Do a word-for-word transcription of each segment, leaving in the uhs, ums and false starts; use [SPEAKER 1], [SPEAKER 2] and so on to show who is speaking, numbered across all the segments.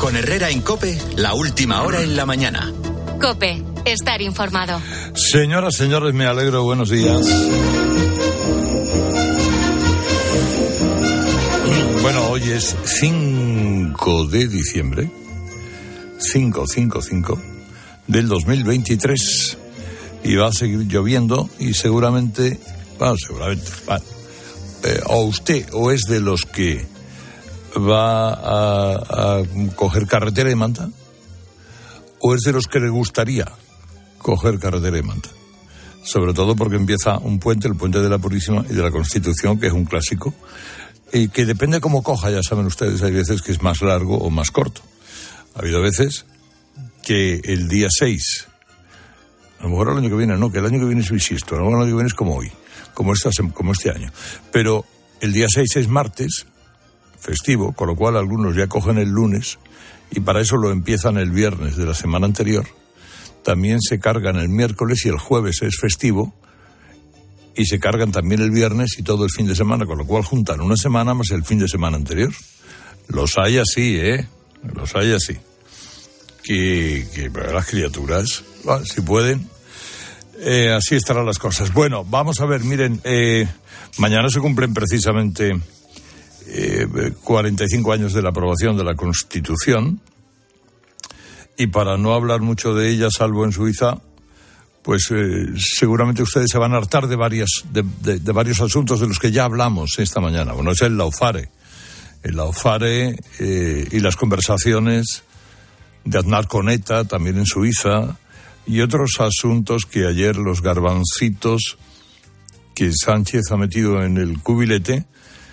[SPEAKER 1] Con Herrera en COPE, la última hora en la mañana.
[SPEAKER 2] COPE, estar informado.
[SPEAKER 3] Señoras, señores, me alegro, buenos días. Bueno, hoy es cinco de diciembre, cinco, cinco, cinco, del dos mil veintitrés, y va a seguir lloviendo y seguramente, bueno, seguramente, bueno, eh, o usted o es de los que va a, a coger carretera y manta, o es de los que le gustaría coger carretera y manta, sobre todo porque empieza un puente, el puente de la Purísima y de la Constitución, que es un clásico, y que depende cómo coja, ya saben ustedes, hay veces que es más largo o más corto. Ha habido veces que el día seis, a lo mejor el año que viene no, que el año que viene es bisiesto, a lo mejor el año que viene es como hoy, como, esta, como este año, pero el día seis es martes, festivo, con lo cual algunos ya cogen el lunes y para eso lo empiezan el viernes de la semana anterior. También se cargan el miércoles y el jueves es festivo y se cargan también el viernes y todo el fin de semana, con lo cual juntan una semana más el fin de semana anterior. Los hay así, ¿eh? Los hay así. Que, que las criaturas, bueno, si pueden, eh, así estarán las cosas. Bueno, vamos a ver, miren, eh, mañana se cumplen precisamente eh, cuarenta y cinco años de la aprobación de la Constitución, y para no hablar mucho de ella, salvo en Suiza, pues eh, seguramente ustedes se van a hartar de, varias, de, de, de varios asuntos de los que ya hablamos esta mañana. Bueno, es el Laufare, el Laufare eh, y las conversaciones de Aznar con ETA, también en Suiza, y otros asuntos que ayer los garbancitos que Sánchez ha metido en el cubilete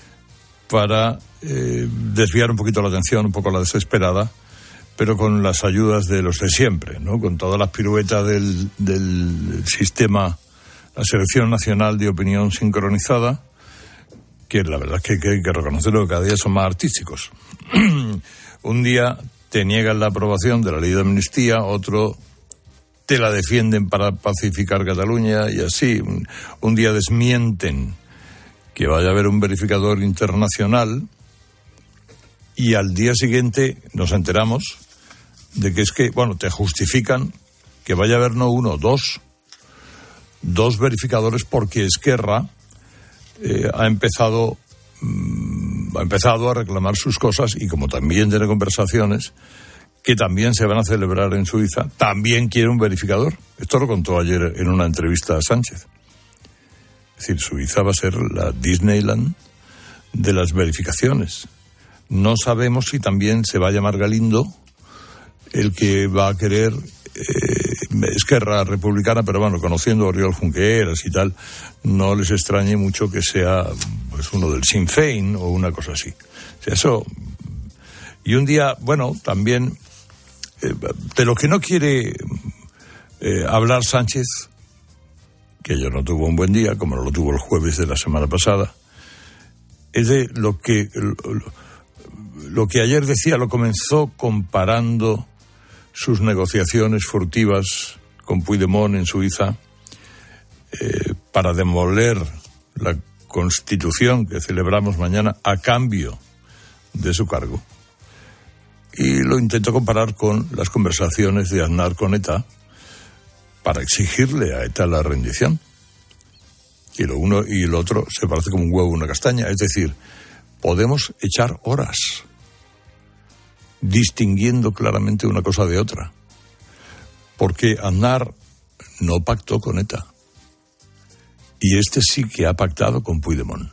[SPEAKER 3] para eh, desviar un poquito la atención, un poco la desesperada, pero con las ayudas de los de siempre, ¿no? Con todas las piruetas del, del sistema, la Selección Nacional de Opinión Sincronizada, que la verdad es que, que hay que reconocerlo, que cada día son más artísticos. Un día te niegan la aprobación de la ley de amnistía, otro te la defienden para pacificar Cataluña, y así. Un, un día desmienten que vaya a haber un verificador internacional, y al día siguiente nos enteramos de que es que, bueno, te justifican que vaya a haber no uno, dos, dos verificadores, porque Esquerra eh, ha empezado, mmm, ha empezado a reclamar sus cosas, y como también tiene conversaciones que también se van a celebrar en Suiza, también quiere un verificador. Esto lo contó ayer en una entrevista a Sánchez. Es decir, Suiza va a ser la Disneyland de las verificaciones. No sabemos si también se va a llamar Galindo el que va a querer eh, Esquerra Republicana, pero bueno, conociendo a Oriol Junqueras y tal, no les extrañe mucho que sea pues uno del Sinn Féin o una cosa así. O sea, eso. Y un día, bueno, también eh, de lo que no quiere eh, hablar Sánchez, que ayer no tuvo un buen día, como no lo tuvo el jueves de la semana pasada, es de lo que lo, lo que ayer decía, lo comenzó comparando sus negociaciones furtivas con Puigdemont en Suiza eh, para demoler la Constitución que celebramos mañana a cambio de su cargo. Y lo intentó comparar con las conversaciones de Aznar con ETA para exigirle a ETA la rendición. Y lo uno y el otro se parece como un huevo y una castaña. Es decir, podemos echar horas distinguiendo claramente una cosa de otra, porque Aznar no pactó con ETA y este sí que ha pactado con Puigdemont.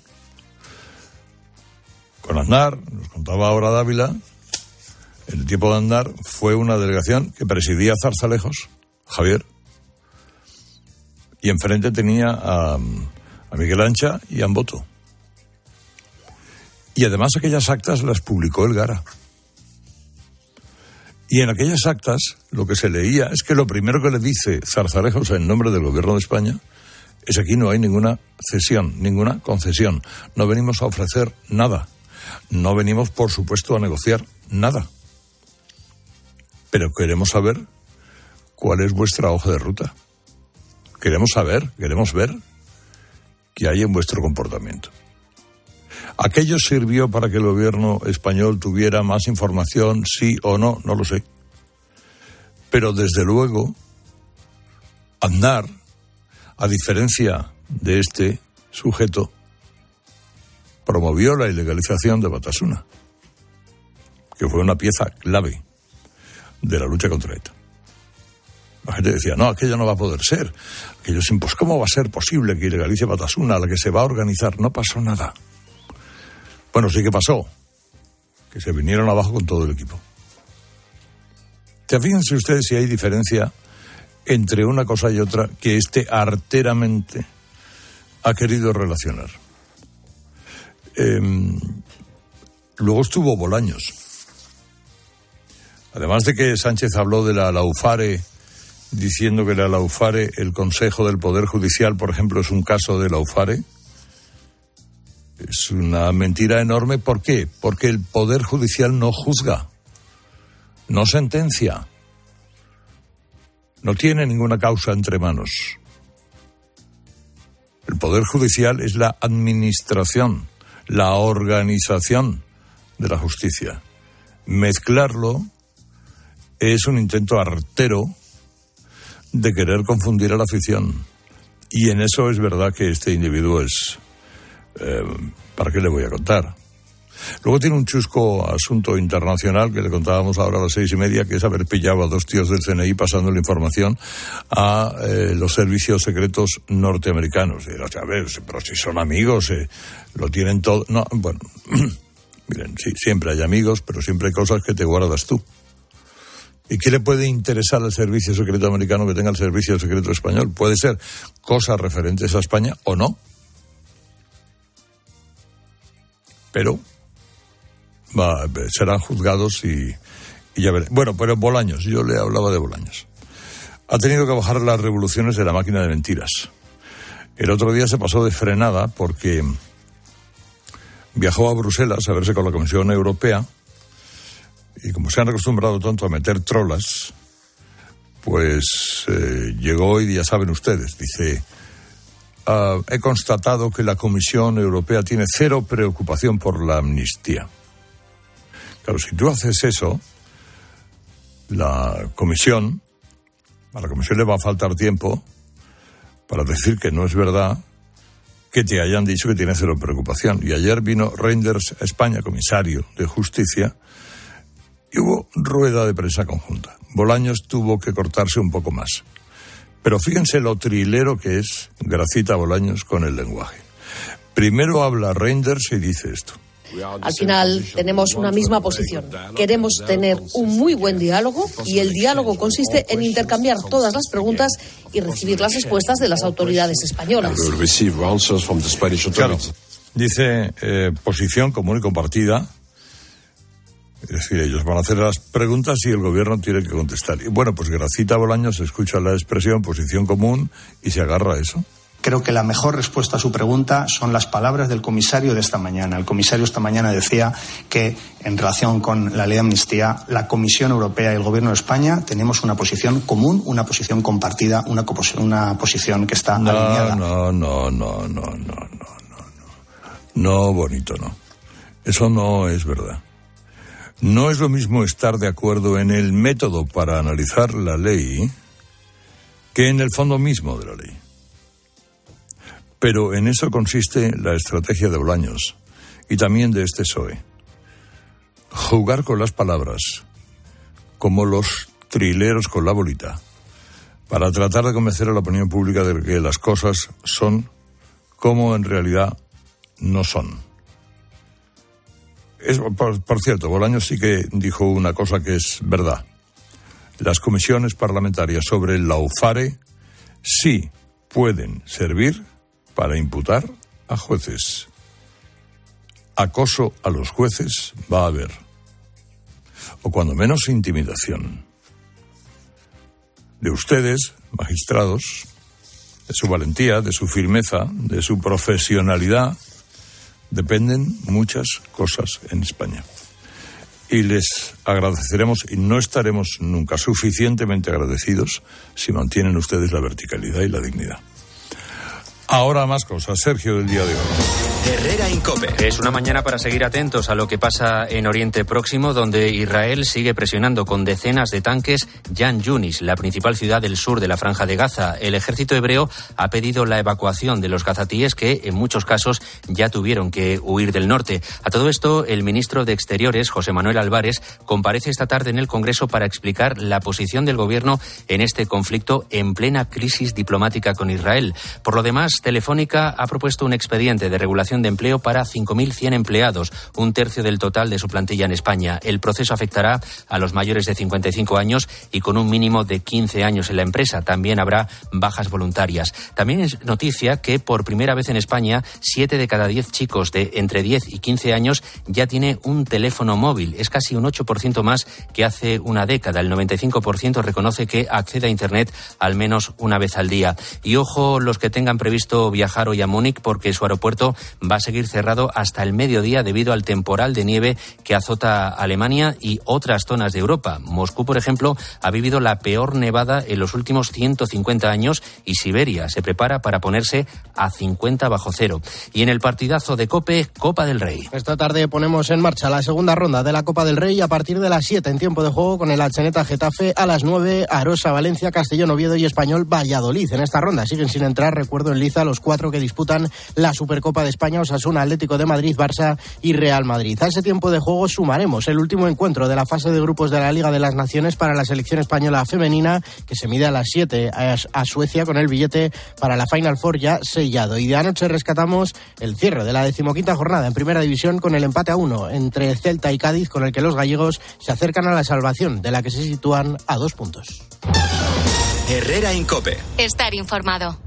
[SPEAKER 3] Con Aznar, nos contaba ahora Dávila, en el tiempo de Aznar fue una delegación que presidía Zarzalejos, Javier, y enfrente tenía a, a Miguel Ancha y a Amboto, y además aquellas actas las publicó Elgara. Y en aquellas actas lo que se leía es que lo primero que le dice Zarzalejos en nombre del gobierno de España es: aquí no hay ninguna cesión, ninguna concesión. No venimos a ofrecer nada. No venimos, por supuesto, a negociar nada. Pero queremos saber cuál es vuestra hoja de ruta. Queremos saber, queremos ver qué hay en vuestro comportamiento. ¿Aquello sirvió para que el gobierno español tuviera más información, sí o no? No lo sé. Pero desde luego, Aznar, a diferencia de este sujeto, promovió la ilegalización de Batasuna, que fue una pieza clave de la lucha contra ETA. La gente decía, no, aquello no va a poder ser. Aquello sin, pues, ¿cómo va a ser posible que ilegalice Batasuna, a la que se va a organizar? No pasó nada. Bueno, sí que pasó, que se vinieron abajo con todo el equipo. Fíjense ustedes si hay diferencia entre una cosa y otra que este arteramente ha querido relacionar. Eh, luego estuvo Bolaños. Además de que Sánchez habló de la Laufare, diciendo que la Laufare, el Consejo del Poder Judicial, por ejemplo, es un caso de Laufare. Es una mentira enorme. ¿Por qué? Porque el Poder Judicial no juzga, no sentencia, no tiene ninguna causa entre manos. El Poder Judicial es la administración, la organización de la justicia. Mezclarlo es un intento artero de querer confundir a la afición. Y en eso es verdad que este individuo es... Eh, ¿para qué le voy a contar? Luego tiene un chusco asunto internacional que le contábamos ahora a las seis y media, que es haber pillado a dos tíos del C N I pasando la información a eh, los servicios secretos norteamericanos. Y, o sea, a ver, pero si son amigos, eh, lo tienen todo... No, bueno, miren, sí, siempre hay amigos, pero siempre hay cosas que te guardas tú. ¿Y qué le puede interesar al servicio secreto americano que tenga el servicio secreto español? Puede ser cosas referentes a España o no. Pero va, serán juzgados y, y ya veré. Bueno, pero Bolaños, yo le hablaba de Bolaños. Ha tenido que bajar las revoluciones de la máquina de mentiras. El otro día se pasó de frenada porque viajó a Bruselas a verse con la Comisión Europea y como se han acostumbrado tanto a meter trolas, pues eh, llegó y ya saben ustedes, dice... Uh, he constatado que la Comisión Europea tiene cero preocupación por la amnistía. Claro, si tú haces eso, la Comisión, a la Comisión le va a faltar tiempo para decir que no es verdad que te hayan dicho que tiene cero preocupación. Y ayer vino Reinders a España, comisario de Justicia, y hubo rueda de prensa conjunta. Bolaños tuvo que cortarse un poco más. Pero fíjense lo trilero que es Gracita Bolaños con el lenguaje. Primero habla Reinders y dice esto.
[SPEAKER 4] Al final tenemos una misma posición. Queremos tener un muy buen diálogo y el diálogo consiste en intercambiar todas las preguntas y recibir las respuestas de las autoridades españolas.
[SPEAKER 3] Claro, dice eh, posición común y compartida. Es decir, ellos van a hacer las preguntas y el gobierno tiene que contestar. Y bueno, pues Gracita Bolaños escucha la expresión posición común y se agarra a eso.
[SPEAKER 5] Creo que la mejor respuesta a su pregunta son las palabras del comisario de esta mañana. El comisario esta mañana decía que en relación con la ley de amnistía, la Comisión Europea y el Gobierno de España tenemos una posición común, una posición compartida, una, una posición que está
[SPEAKER 3] no,
[SPEAKER 5] alineada.
[SPEAKER 3] No, no, no, no, no, no, no, no. No, bonito, no. Eso no es verdad. No es lo mismo estar de acuerdo en el método para analizar la ley que en el fondo mismo de la ley. Pero en eso consiste la estrategia de Bolaños y también de este P S O E. Jugar con las palabras, como los trileros con la bolita, para tratar de convencer a la opinión pública de que las cosas son como en realidad no son. Es, por, por cierto, Bolaños sí que dijo una cosa que es verdad. Las comisiones parlamentarias sobre el Laufare sí pueden servir para imputar a jueces. Acoso a los jueces va a haber. O cuando menos intimidación. De ustedes, magistrados, de su valentía, de su firmeza, de su profesionalidad, dependen muchas cosas en España. Y les agradeceremos y no estaremos nunca suficientemente agradecidos si mantienen ustedes la verticalidad y la dignidad. Ahora más cosas, Sergio, del día de hoy.
[SPEAKER 1] Herrera Incope.
[SPEAKER 6] Es una mañana para seguir atentos a lo que pasa en Oriente Próximo, donde Israel sigue presionando con decenas de tanques Yan Yunis, la principal ciudad del sur de la Franja de Gaza. El ejército hebreo ha pedido la evacuación de los gazatíes que, en muchos casos, ya tuvieron que huir del norte. A todo esto, el ministro de Exteriores, José Manuel Álvarez, comparece esta tarde en el Congreso para explicar la posición del gobierno en este conflicto en plena crisis diplomática con Israel. Por lo demás, Telefónica ha propuesto un expediente de regulación de empleo para cinco mil cien empleados, un tercio del total de su plantilla en España. El proceso afectará a los mayores de cincuenta y cinco años y con un mínimo de quince años en la empresa. También habrá bajas voluntarias. También es noticia que por primera vez en España, siete de cada diez chicos de entre diez y quince años ya tiene un teléfono móvil. Es casi un ocho por ciento más que hace una década. El noventa y cinco por ciento reconoce que accede a Internet al menos una vez al día. Y ojo los que tengan previsto viajar hoy a Múnich, porque su aeropuerto va a seguir cerrado hasta el mediodía debido al temporal de nieve que azota Alemania y otras zonas de Europa. Moscú, por ejemplo, ha vivido la peor nevada en los últimos ciento cincuenta años y Siberia se prepara para ponerse a cincuenta bajo cero. Y en el partidazo de COPE, Copa del Rey.
[SPEAKER 7] Esta tarde ponemos en marcha la segunda ronda de la Copa del Rey a partir de las siete en tiempo de juego, con el Atzeneta Getafe, a las nueve Arosa Valencia, Castellón Oviedo y Español Valladolid. En esta ronda siguen sin entrar, recuerdo en liza, los cuatro que disputan la Supercopa de España: Osasuna, Atlético de Madrid, Barça y Real Madrid. A ese tiempo de juego sumaremos el último encuentro de la fase de grupos de la Liga de las Naciones para la selección española femenina, que se mide a las siete a Suecia, con el billete para la Final Four ya sellado. Y de anoche rescatamos el cierre de la decimoquinta jornada en Primera División con el empate a uno entre Celta y Cádiz, con el que los gallegos se acercan a la salvación, de la que se sitúan a dos puntos.
[SPEAKER 1] Herrera Incope.
[SPEAKER 2] Estar informado.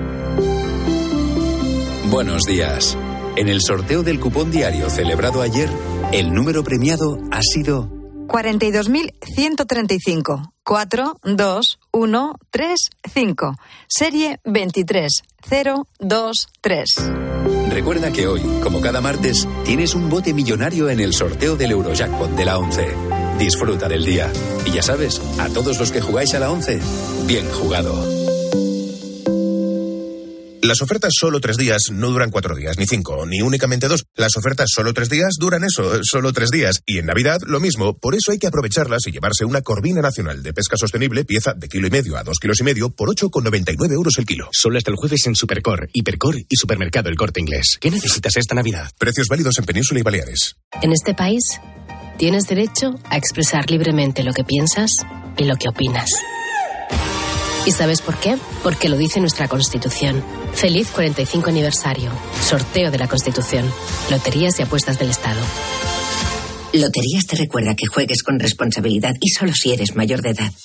[SPEAKER 8] Buenos días. En el sorteo del cupón diario celebrado ayer, el número premiado ha sido
[SPEAKER 9] cuarenta y dos mil ciento treinta y cinco, cuatro dos uno tres cinco, serie veintitrés cero dos tres.
[SPEAKER 8] Recuerda que hoy, como cada martes, tienes un bote millonario en el sorteo del Eurojackpot de la once. Disfruta del día. Y ya sabes, a todos los que jugáis a la once, bien jugado.
[SPEAKER 10] Las ofertas solo tres días no duran cuatro días, ni cinco, ni únicamente dos. Las ofertas solo tres días duran eso, solo tres días. Y en Navidad, lo mismo. Por eso hay que aprovecharlas y llevarse una Corvina Nacional de Pesca Sostenible, pieza de kilo y medio a dos kilos y medio, por ocho con noventa y nueve euros el kilo.
[SPEAKER 11] Solo hasta el jueves en Supercor, Hipercor y Supermercado El Corte Inglés. ¿Qué necesitas esta Navidad?
[SPEAKER 10] Precios válidos en Península y Baleares.
[SPEAKER 12] En este país, tienes derecho a expresar libremente lo que piensas y lo que opinas. ¿Y sabes por qué? Porque lo dice nuestra Constitución. Feliz cuarenta y cinco aniversario. Sorteo de la Constitución. Loterías y apuestas del Estado.
[SPEAKER 13] Loterías te recuerda que juegues con responsabilidad y solo si eres mayor de edad.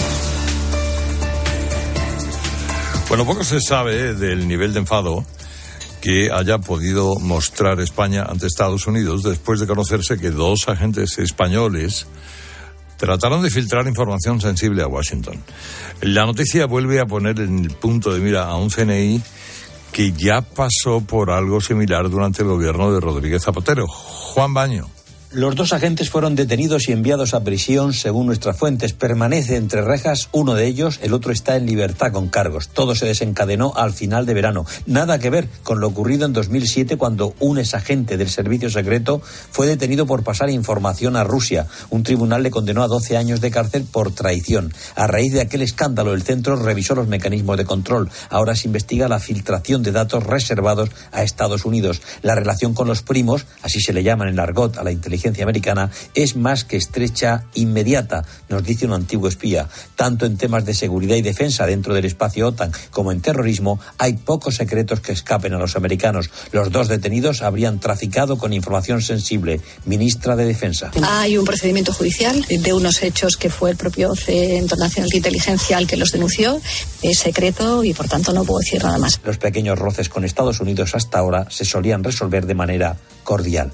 [SPEAKER 3] Bueno, poco se sabe del nivel de enfado que haya podido mostrar España ante Estados Unidos después de conocerse que dos agentes españoles trataron de filtrar información sensible a Washington. La noticia vuelve a poner en el punto de mira a un C N I que ya pasó por algo similar durante el gobierno de Rodríguez Zapatero. Juan Baño.
[SPEAKER 14] Los dos agentes fueron detenidos y enviados a prisión, según nuestras fuentes. Permanece entre rejas uno de ellos, el otro está en libertad con cargos. Todo se desencadenó al final de verano. Nada que ver con lo ocurrido en dos mil siete, cuando un exagente del servicio secreto fue detenido por pasar información a Rusia. Un tribunal le condenó a doce años de cárcel por traición. A raíz de aquel escándalo, el centro revisó los mecanismos de control. Ahora se investiga la filtración de datos reservados a Estados Unidos. La relación con los primos, así se le llama en el argot a la inteligencia americana, es más que estrecha, inmediata, nos dice un antiguo espía. Tanto en temas de seguridad y defensa dentro del espacio OTAN como en terrorismo, hay pocos secretos que escapen a los americanos. Los dos detenidos habrían traficado con información sensible. Ministra de Defensa.
[SPEAKER 15] Hay un procedimiento judicial de unos hechos que fue el propio Centro Nacional de Inteligencia el que los denunció. Es secreto y por tanto no puedo decir nada más.
[SPEAKER 14] Los pequeños roces con Estados Unidos hasta ahora se solían resolver de manera cordial.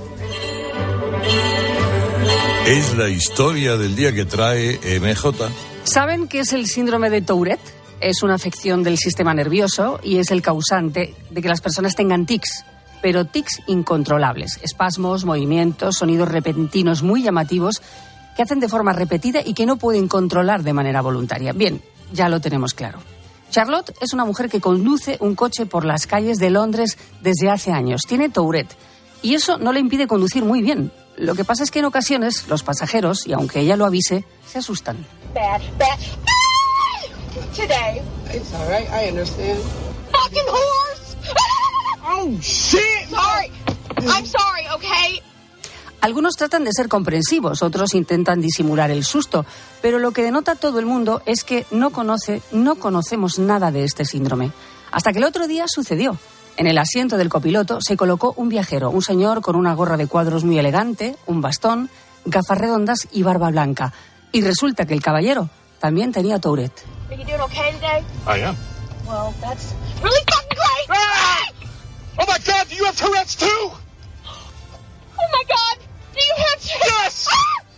[SPEAKER 3] Es la historia del día que trae M J.
[SPEAKER 16] ¿Saben qué es el síndrome de Tourette? Es una afección del sistema nervioso y es el causante de que las personas tengan tics, pero tics incontrolables, espasmos, movimientos, sonidos repentinos muy llamativos que hacen de forma repetida y que no pueden controlar de manera voluntaria. Bien, ya lo tenemos claro. Charlotte es una mujer que conduce un coche por las calles de Londres desde hace años. Tiene Tourette y eso no le impide conducir muy bien. Lo que pasa es que en ocasiones los pasajeros, y aunque ella lo avise, se asustan.
[SPEAKER 17] Bad, bad. Today. It's all right, I understand. Fucking horse! Oh, shit! Sorry. I'm sorry, okay?
[SPEAKER 16] Algunos tratan de ser comprensivos, otros intentan disimular el susto, pero lo que denota todo el mundo es que no conoce, no conocemos nada de este síndrome. Hasta que el otro día sucedió. En el asiento del copiloto se colocó un viajero, un señor con una gorra de cuadros muy elegante, un bastón, gafas redondas y barba blanca. Y resulta que el caballero también tenía Tourette.
[SPEAKER 17] Are you doing okay today?
[SPEAKER 10] I am.
[SPEAKER 17] Well, that's really fucking great! Ah!
[SPEAKER 10] Oh my God, do you have Tourette's too?
[SPEAKER 17] Oh my God! Do you have to?
[SPEAKER 10] Yes!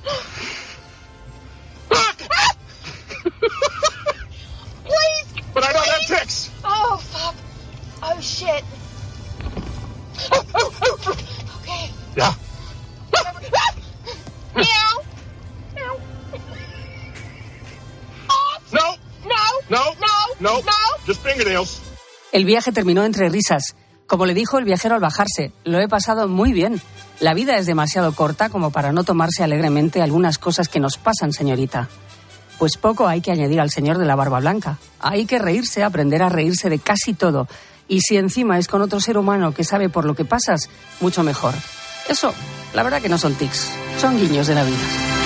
[SPEAKER 17] Please!
[SPEAKER 10] But I don't
[SPEAKER 17] please.
[SPEAKER 10] have tics!
[SPEAKER 17] Oh, fuck. Oh, shit. Oh, oh, oh. Okay.
[SPEAKER 10] Yeah.
[SPEAKER 17] Meow. Meow. Off.
[SPEAKER 10] No.
[SPEAKER 17] No.
[SPEAKER 10] No.
[SPEAKER 17] No.
[SPEAKER 10] No.
[SPEAKER 17] No.
[SPEAKER 10] Just fingernails.
[SPEAKER 16] El viaje terminó entre risas. Como le dijo el viajero al bajarse, lo he pasado muy bien. La vida es demasiado corta como para no tomarse alegremente algunas cosas que nos pasan, señorita. Pues poco hay que añadir al señor de la barba blanca. Hay que reírse, aprender a reírse de casi todo. Y si encima es con otro ser humano que sabe por lo que pasas, mucho mejor. Eso, la verdad que no son tics, son guiños de la vida.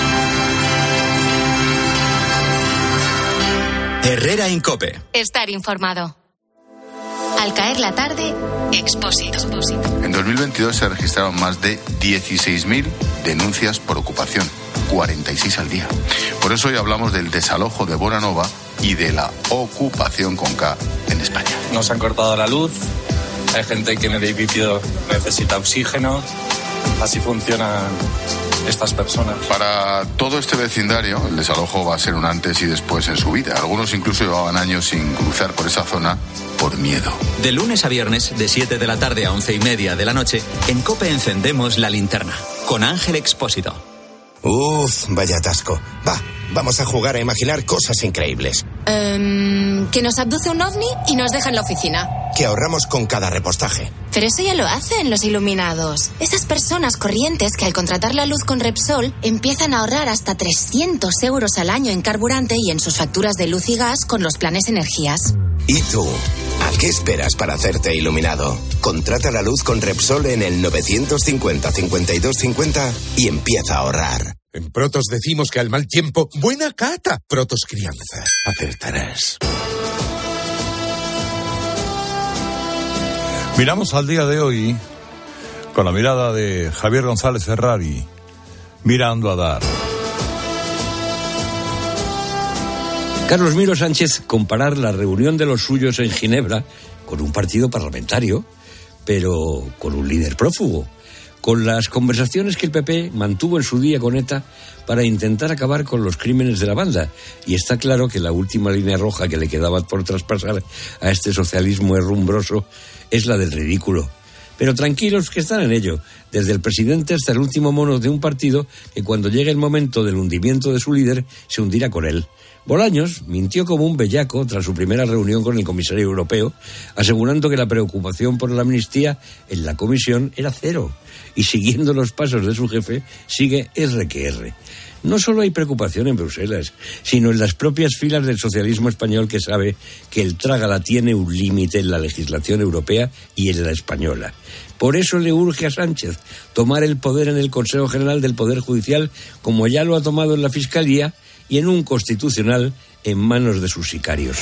[SPEAKER 1] Herrera Incope.
[SPEAKER 2] Estar informado. Al caer la tarde, Expósito.
[SPEAKER 18] En dos mil veintidós se registraron más de dieciséis mil denuncias por ocupación, cuarenta y seis al día. Por eso hoy hablamos del desalojo de Bonanova y de la ocupación con K en España.
[SPEAKER 19] Nos han cortado la luz, hay gente que en el edificio necesita oxígeno, así funcionan estas personas.
[SPEAKER 18] Para todo este vecindario, el desalojo va a ser un antes y después en su vida. Algunos incluso llevaban años sin cruzar por esa zona por miedo.
[SPEAKER 1] De lunes a viernes, de siete de la tarde a once y media de la noche, en COPE encendemos la linterna. Con Ángel Expósito.
[SPEAKER 20] Uf, vaya atasco. Va, vamos a jugar a imaginar cosas increíbles.
[SPEAKER 2] Um, que nos abduce un ovni y nos deja en la oficina.
[SPEAKER 20] Que ahorramos con cada repostaje.
[SPEAKER 2] Pero eso ya lo hacen los iluminados. Esas personas corrientes que al contratar la luz con Repsol empiezan a ahorrar hasta trescientos euros al año en carburante y en sus facturas de luz y gas con los planes energías.
[SPEAKER 20] ¿Y tú? ¿A qué esperas para hacerte iluminado? Contrata la luz con Repsol en el novecientos cincuenta, cincuenta y dos cincuenta y empieza a ahorrar.
[SPEAKER 10] En Protos decimos que al mal tiempo, buena cata. Protos Crianza. Acertarás.
[SPEAKER 3] Miramos al día de hoy con la mirada de Javier González Ferrari, mirando a dar.
[SPEAKER 14] Carlos Miro Sánchez comparar la reunión de los suyos en Ginebra con un partido parlamentario, pero con un líder prófugo, con las conversaciones que el P P mantuvo en su día con ETA para intentar acabar con los crímenes de la banda. Y está claro que la última línea roja que le quedaba por traspasar a este socialismo herrumbroso es la del ridículo. Pero tranquilos que están en ello, desde el presidente hasta el último mono de un partido que cuando llegue el momento del hundimiento de su líder se hundirá con él. Bolaños mintió como un bellaco tras su primera reunión con el comisario europeo, asegurando que la preocupación por la amnistía en la comisión era cero. Y siguiendo los pasos de su jefe, sigue erre que erre. No solo hay preocupación en Bruselas, sino en las propias filas del socialismo español que sabe que el trágala tiene un límite en la legislación europea y en la española. Por eso le urge a Sánchez tomar el poder en el Consejo General del Poder Judicial, como ya lo ha tomado en la Fiscalía, y en un Constitucional en manos de sus sicarios.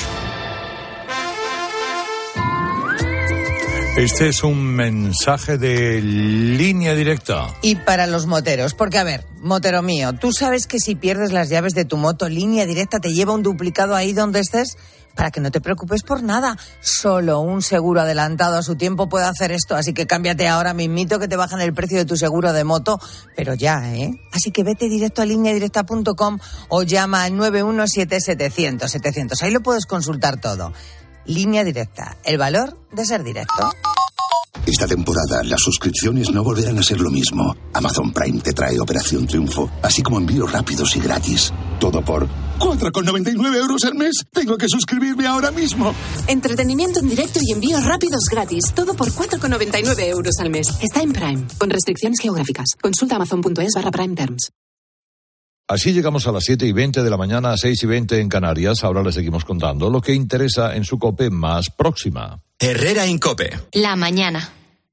[SPEAKER 3] Este es un mensaje de Línea Directa.
[SPEAKER 21] Y para los moteros, porque a ver, motero mío, ¿tú sabes que si pierdes las llaves de tu moto, Línea Directa te lleva un duplicado ahí donde estés? Para que no te preocupes por nada. Solo un seguro adelantado a su tiempo puede hacer esto, así que cámbiate ahora mismito que te bajan el precio de tu seguro de moto, pero ya, ¿eh? Así que vete directo a línea directa punto com o llama al nueve uno siete setecientos setecientos. Ahí lo puedes consultar todo. Línea Directa, el valor de ser directo.
[SPEAKER 22] Esta temporada las suscripciones no volverán a ser lo mismo. Amazon Prime te trae Operación Triunfo, así como envíos rápidos y gratis. Todo por
[SPEAKER 4] cuatro con noventa y nueve euros al mes. Tengo que suscribirme ahora mismo.
[SPEAKER 5] Entretenimiento en directo y envíos rápidos gratis. Todo por cuatro con noventa y nueve euros al mes. Está en Prime, con restricciones geográficas. Consulta amazon.es barra Prime Terms.
[SPEAKER 3] Así llegamos a las siete y veinte de la mañana, seis y veinte en Canarias. Ahora les seguimos contando lo que interesa en su COPE más próxima.
[SPEAKER 1] Herrera Incope.
[SPEAKER 2] La mañana.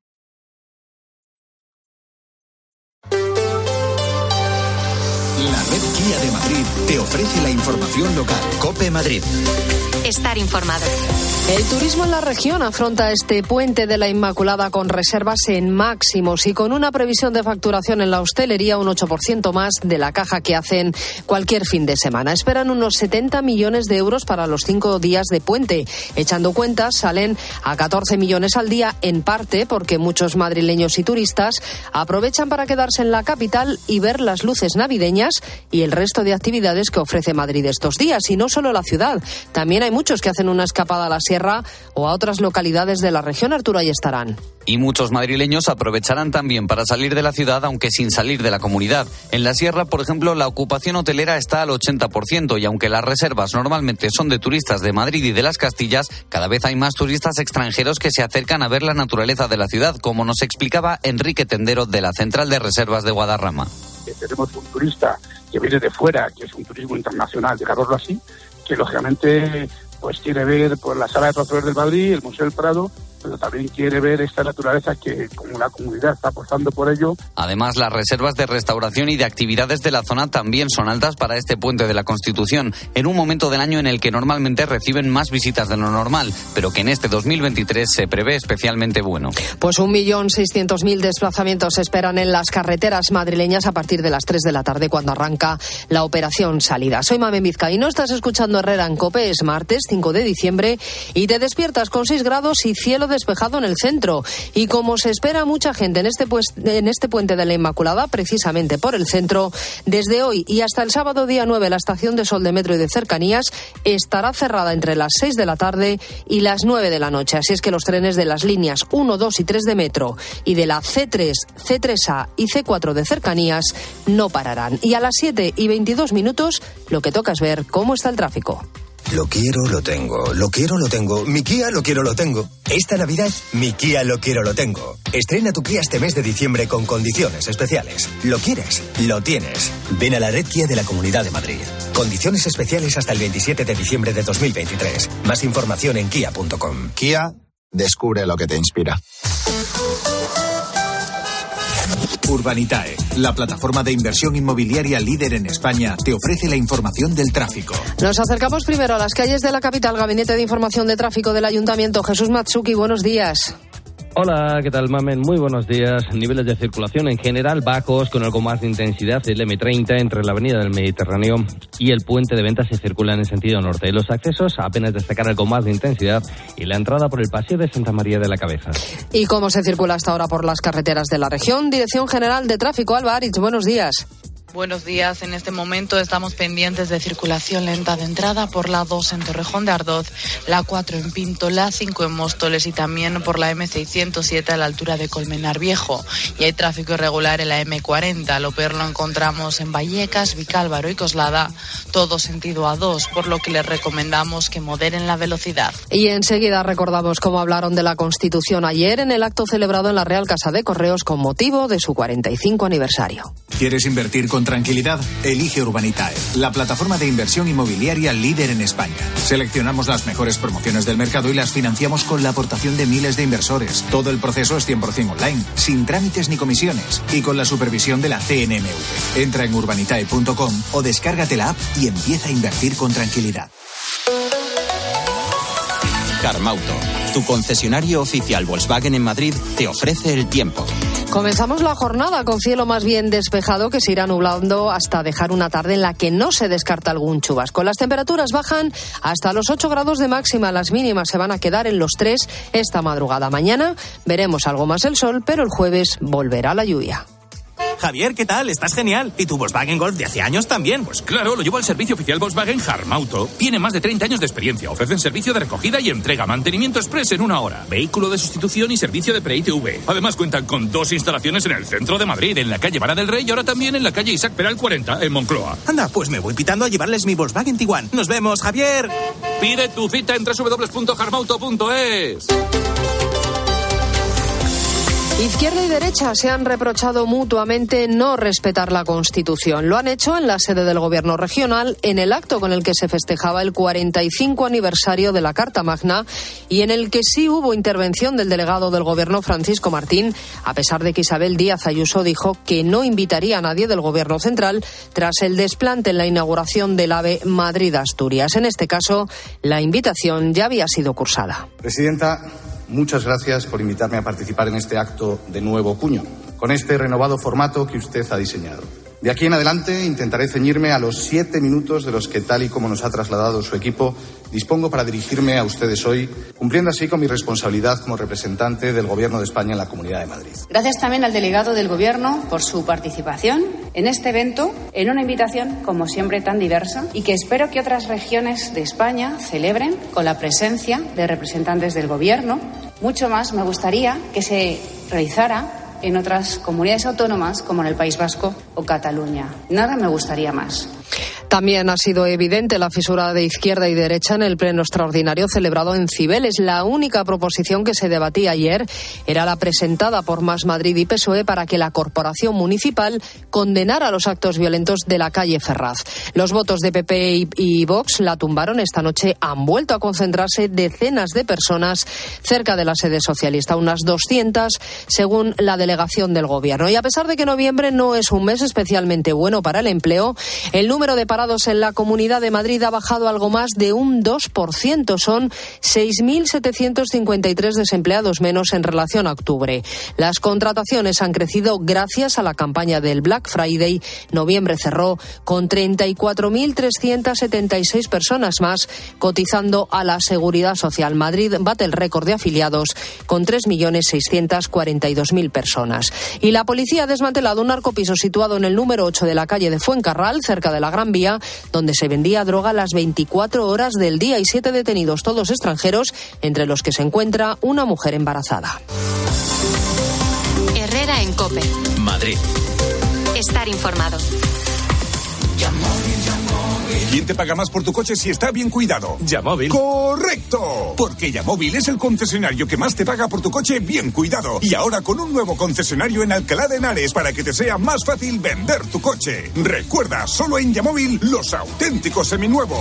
[SPEAKER 23] La red Kia de Madrid te ofrece la información local.
[SPEAKER 1] COPE Madrid.
[SPEAKER 2] Estar informado.
[SPEAKER 24] El turismo en la región afronta este puente de la Inmaculada con reservas en máximos y con una previsión de facturación en la hostelería un ocho por ciento más de la caja que hacen cualquier fin de semana. Esperan unos setenta millones de euros para los cinco días de puente. Echando cuentas, salen a catorce millones al día, en parte porque muchos madrileños y turistas aprovechan para quedarse en la capital y ver las luces navideñas y el resto de actividades que ofrece Madrid estos días. Y no solo la ciudad, también hay muchos que hacen una escapada a la sierra o a otras localidades de la región. Arturo, ahí estarán.
[SPEAKER 25] Y muchos madrileños aprovecharán también para salir de la ciudad, aunque sin salir de la comunidad. En la sierra, por ejemplo, la ocupación hotelera está al ochenta por ciento y aunque las reservas normalmente son de turistas de Madrid y de las Castillas, cada vez hay más turistas extranjeros que se acercan a ver la naturaleza de la ciudad, como nos explicaba Enrique Tendero de la Central de Reservas de Guadarrama.
[SPEAKER 26] Tenemos un turista que viene de fuera, que es un turismo internacional, digámoslo así, que lógicamente pues quiere ver pues la Sala de Trofeos del Madrid, el Museo del Prado, pero también quiere ver esta naturaleza que, como la comunidad está apostando por ello.
[SPEAKER 25] Además, las reservas de restauración y de actividades de la zona también son altas para este puente de la Constitución, en un momento del año en el que normalmente reciben más visitas de lo normal, pero que en este dos mil veintitrés se prevé especialmente bueno.
[SPEAKER 24] Pues un millón seiscientos mil desplazamientos se esperan en las carreteras madrileñas a partir de las tres de la tarde, cuando arranca la operación Salida. Soy Mamen Vizcaíno, estás escuchando Herrera en COPE, es martes cinco de diciembre y te despiertas con seis grados y cielo despejado en el centro. Y como se espera mucha gente en este, pues, en este puente de la Inmaculada, precisamente por el centro, desde hoy y hasta el sábado día nueve, la estación de Sol de Metro y de Cercanías estará cerrada entre las seis de la tarde y las nueve de la noche. Así es que los trenes de las líneas uno, dos y tres de Metro y de la ce tres, ce tres A y ce cuatro de Cercanías no pararán. Y a las siete y veintidós minutos lo que toca es ver cómo está el tráfico.
[SPEAKER 27] Lo quiero, lo tengo. Lo quiero, lo tengo. Mi Kia, lo quiero, lo tengo. Esta Navidad, mi Kia, lo quiero, lo tengo. Estrena tu Kia este mes de diciembre con condiciones especiales. ¿Lo quieres? Lo tienes. Ven a la red Kia de la Comunidad de Madrid. Condiciones especiales hasta el veintisiete de diciembre de dos mil veintitrés. Más información en kia punto com.
[SPEAKER 28] Kia, descubre lo que te inspira.
[SPEAKER 23] Urbanitae, la plataforma de inversión inmobiliaria líder en España, te ofrece la información del tráfico.
[SPEAKER 24] Nos acercamos primero a las calles de la capital. Gabinete de Información de Tráfico del Ayuntamiento. Jesús Matsuki, buenos días.
[SPEAKER 29] Hola, ¿qué tal, Mamen? Muy buenos días. Niveles de circulación en general bajos, con algo más de intensidad el eme treinta entre la Avenida del Mediterráneo y el Puente de Ventas se circulan en sentido norte. Los accesos apenas destacar algo más de intensidad y la entrada por el Paseo de Santa María de la Cabeza.
[SPEAKER 24] ¿Y cómo se circula hasta ahora por las carreteras de la región? Dirección General de Tráfico, Alba Aritz, buenos días.
[SPEAKER 30] Buenos días. En este momento estamos pendientes de circulación lenta de entrada por la dos en Torrejón de Ardoz, la cuatro en Pinto, la cinco en Móstoles y también por la eme seiscientos siete a la altura de Colmenar Viejo. Y hay tráfico irregular en la eme cuarenta. Lo peor lo encontramos en Vallecas, Vicálvaro y Coslada, todo sentido a dos, por lo que les recomendamos que moderen la velocidad.
[SPEAKER 24] Y enseguida recordamos cómo hablaron de la Constitución ayer en el acto celebrado en la Real Casa de Correos con motivo de su cuarenta y cinco aniversario.
[SPEAKER 23] ¿Quieres invertir con tranquilidad? Elige Urbanitae, la plataforma de inversión inmobiliaria líder en España. Seleccionamos las mejores promociones del mercado y las financiamos con la aportación de miles de inversores. Todo el proceso es cien por ciento online, sin trámites ni comisiones y con la supervisión de la ce ene eme ve. Entra en urbanitae punto com o descárgate la app y empieza a invertir con tranquilidad.
[SPEAKER 31] Carmauto, tu concesionario oficial Volkswagen en Madrid, te ofrece el tiempo.
[SPEAKER 24] Comenzamos la jornada con cielo más bien despejado que se irá nublando hasta dejar una tarde en la que no se descarta algún chubasco. Las temperaturas bajan hasta los ocho grados de máxima, las mínimas se van a quedar en los tres esta madrugada. Mañana veremos algo más el sol, pero el jueves volverá la lluvia.
[SPEAKER 6] Javier, ¿qué tal? Estás genial. ¿Y tu Volkswagen Golf de hace años también?
[SPEAKER 7] Pues claro, lo llevo al servicio oficial Volkswagen Harmauto. Tiene más de treinta años de experiencia. Ofrecen servicio de recogida y entrega, mantenimiento express en una hora, vehículo de sustitución y servicio de pre-I T V. Además cuentan con dos instalaciones en el centro de Madrid, en la calle Vara del Rey y ahora también en la calle Isaac Peral cuarenta, en Moncloa.
[SPEAKER 6] Anda, pues me voy pitando a llevarles mi Volkswagen Tiguan. Nos vemos, Javier.
[SPEAKER 7] Pide tu cita en doble u doble u doble u punto harmauto punto es.
[SPEAKER 24] Izquierda y derecha se han reprochado mutuamente no respetar la Constitución. Lo han hecho en la sede del Gobierno regional, en el acto con el que se festejaba el cuarenta y cinco aniversario de la Carta Magna y en el que sí hubo intervención del delegado del Gobierno, Francisco Martín, a pesar de que Isabel Díaz Ayuso dijo que no invitaría a nadie del Gobierno central tras el desplante en la inauguración del AVE Madrid-Asturias. En este caso, la invitación ya había sido cursada.
[SPEAKER 8] Presidenta, muchas gracias por invitarme a participar en este acto de nuevo cuño, con este renovado formato que usted ha diseñado. De aquí en adelante intentaré ceñirme a los siete minutos de los que, tal y como nos ha trasladado su equipo, dispongo para dirigirme a ustedes hoy, cumpliendo así con mi responsabilidad como representante del Gobierno de España en la Comunidad de Madrid.
[SPEAKER 9] Gracias también al delegado del Gobierno por su participación en este evento, en una invitación, como siempre, tan diversa y que espero que otras regiones de España celebren con la presencia de representantes del Gobierno. Mucho más me gustaría que se realizara en otras comunidades autónomas como en el País Vasco o Cataluña. Nada me gustaría más.
[SPEAKER 24] También ha sido evidente la fisura de izquierda y derecha en el pleno extraordinario celebrado en Cibeles. La única proposición que se debatía ayer era la presentada por Más Madrid y P S O E para que la corporación municipal condenara los actos violentos de la calle Ferraz. Los votos de P P y, y Vox la tumbaron. Esta noche han vuelto a concentrarse decenas de personas cerca de la sede socialista, unas doscientas según la delegación del Gobierno. Y a pesar de que noviembre no es un mes especialmente bueno para el empleo, el número de parados en la Comunidad de Madrid ha bajado algo más de un dos por ciento. Son seis mil setecientos cincuenta y tres desempleados menos en relación a octubre. Las contrataciones han crecido gracias a la campaña del Black Friday. Noviembre cerró con treinta y cuatro mil trescientas setenta y seis personas más cotizando a la Seguridad Social. Madrid bate el récord de afiliados con tres millones seiscientas cuarenta y dos mil personas. Y la policía ha desmantelado un narcopiso situado en el número ocho de la calle de Fuencarral, cerca de la Gran Vía, donde se vendía droga las veinticuatro horas del día y siete detenidos, todos extranjeros, entre los que se encuentra una mujer embarazada.
[SPEAKER 2] Herrera en COPE.
[SPEAKER 1] Madrid.
[SPEAKER 2] Estar informado.
[SPEAKER 11] ¿Quién te paga más por tu coche si está bien cuidado?
[SPEAKER 6] Yamóvil.
[SPEAKER 11] ¡Correcto! Porque Yamóvil es el concesionario que más te paga por tu coche bien cuidado. Y ahora con un nuevo concesionario en Alcalá de Henares para que te sea más fácil vender tu coche. Recuerda, solo en Yamóvil, los auténticos seminuevos.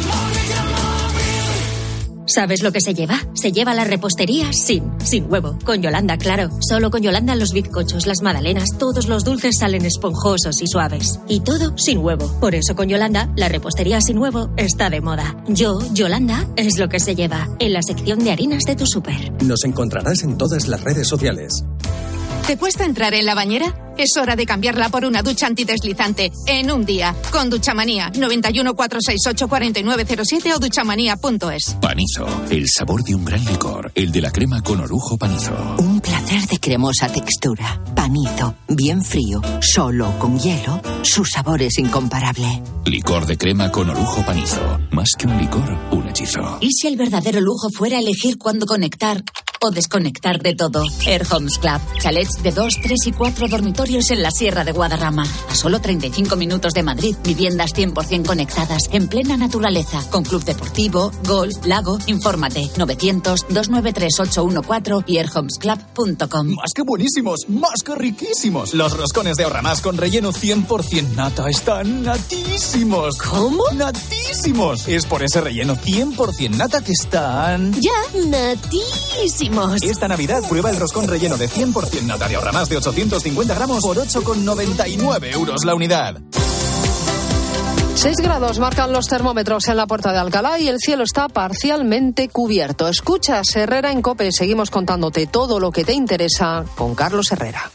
[SPEAKER 12] ¿Sabes lo que se lleva? Se lleva la repostería sin, sin huevo. Con Yolanda, claro. Solo con Yolanda los bizcochos, las magdalenas, todos los dulces salen esponjosos y suaves. Y todo sin huevo. Por eso con Yolanda, la repostería sin huevo está de moda. Yo, Yolanda, es lo que se lleva. En la sección de harinas de tu súper.
[SPEAKER 13] Nos encontrarás en todas las redes sociales.
[SPEAKER 15] ¿Te cuesta entrar en la bañera? Es hora de cambiarla por una ducha antideslizante en un día. Con Duchamanía. noventa y uno, cuatrocientos sesenta y ocho, cuarenta y nueve cero siete o duchamanía punto es.
[SPEAKER 16] Panizo. El sabor de un gran licor. El de la crema con orujo Panizo.
[SPEAKER 17] Un placer de cremosa textura. Panizo. Bien frío. Solo con hielo. Su sabor es incomparable.
[SPEAKER 16] Licor de crema con orujo Panizo. Más que un licor, un hechizo.
[SPEAKER 19] ¿Y si el verdadero lujo fuera elegir cuándo conectar o desconectar de todo? Air Homes Club. Chalets de dos, tres y cuatro dormitorios en la Sierra de Guadarrama. A solo treinta y cinco minutos de Madrid. Viviendas cien por ciento conectadas en plena naturaleza. Con club deportivo, golf, lago. Infórmate. novecientos, doscientos noventa y tres, ochocientos catorce y air homes club punto com.
[SPEAKER 32] Más que buenísimos, más que riquísimos. Los roscones de Ahorramás con relleno cien por ciento nata están natísimos.
[SPEAKER 12] ¿Cómo?
[SPEAKER 32] Natísimos. Es por ese relleno cien por ciento nata que están...
[SPEAKER 12] Ya, natísimos.
[SPEAKER 32] Esta Navidad prueba el roscón relleno de cien por ciento nata de Ahorramás de ochocientos cincuenta gramos por ocho con noventa y nueve euros la unidad.
[SPEAKER 24] seis grados marcan los termómetros en la Puerta de Alcalá y el cielo está parcialmente cubierto. Escuchas Herrera en COPE. Seguimos contándote todo lo que te interesa con Carlos Herrera.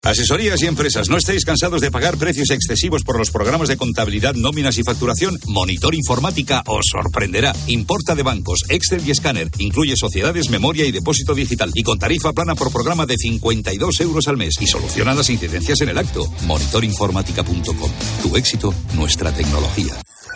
[SPEAKER 3] Asesorías y empresas, ¿no estáis cansados de pagar precios excesivos por los programas de contabilidad, nóminas y facturación? Monitor Informática os sorprenderá. Importa de bancos, Excel y escáner. Incluye sociedades, memoria y depósito digital. Y con tarifa plana por programa de cincuenta y dos euros al mes. Y soluciona las incidencias en el acto. monitor informática punto com. Tu éxito, nuestra tecnología.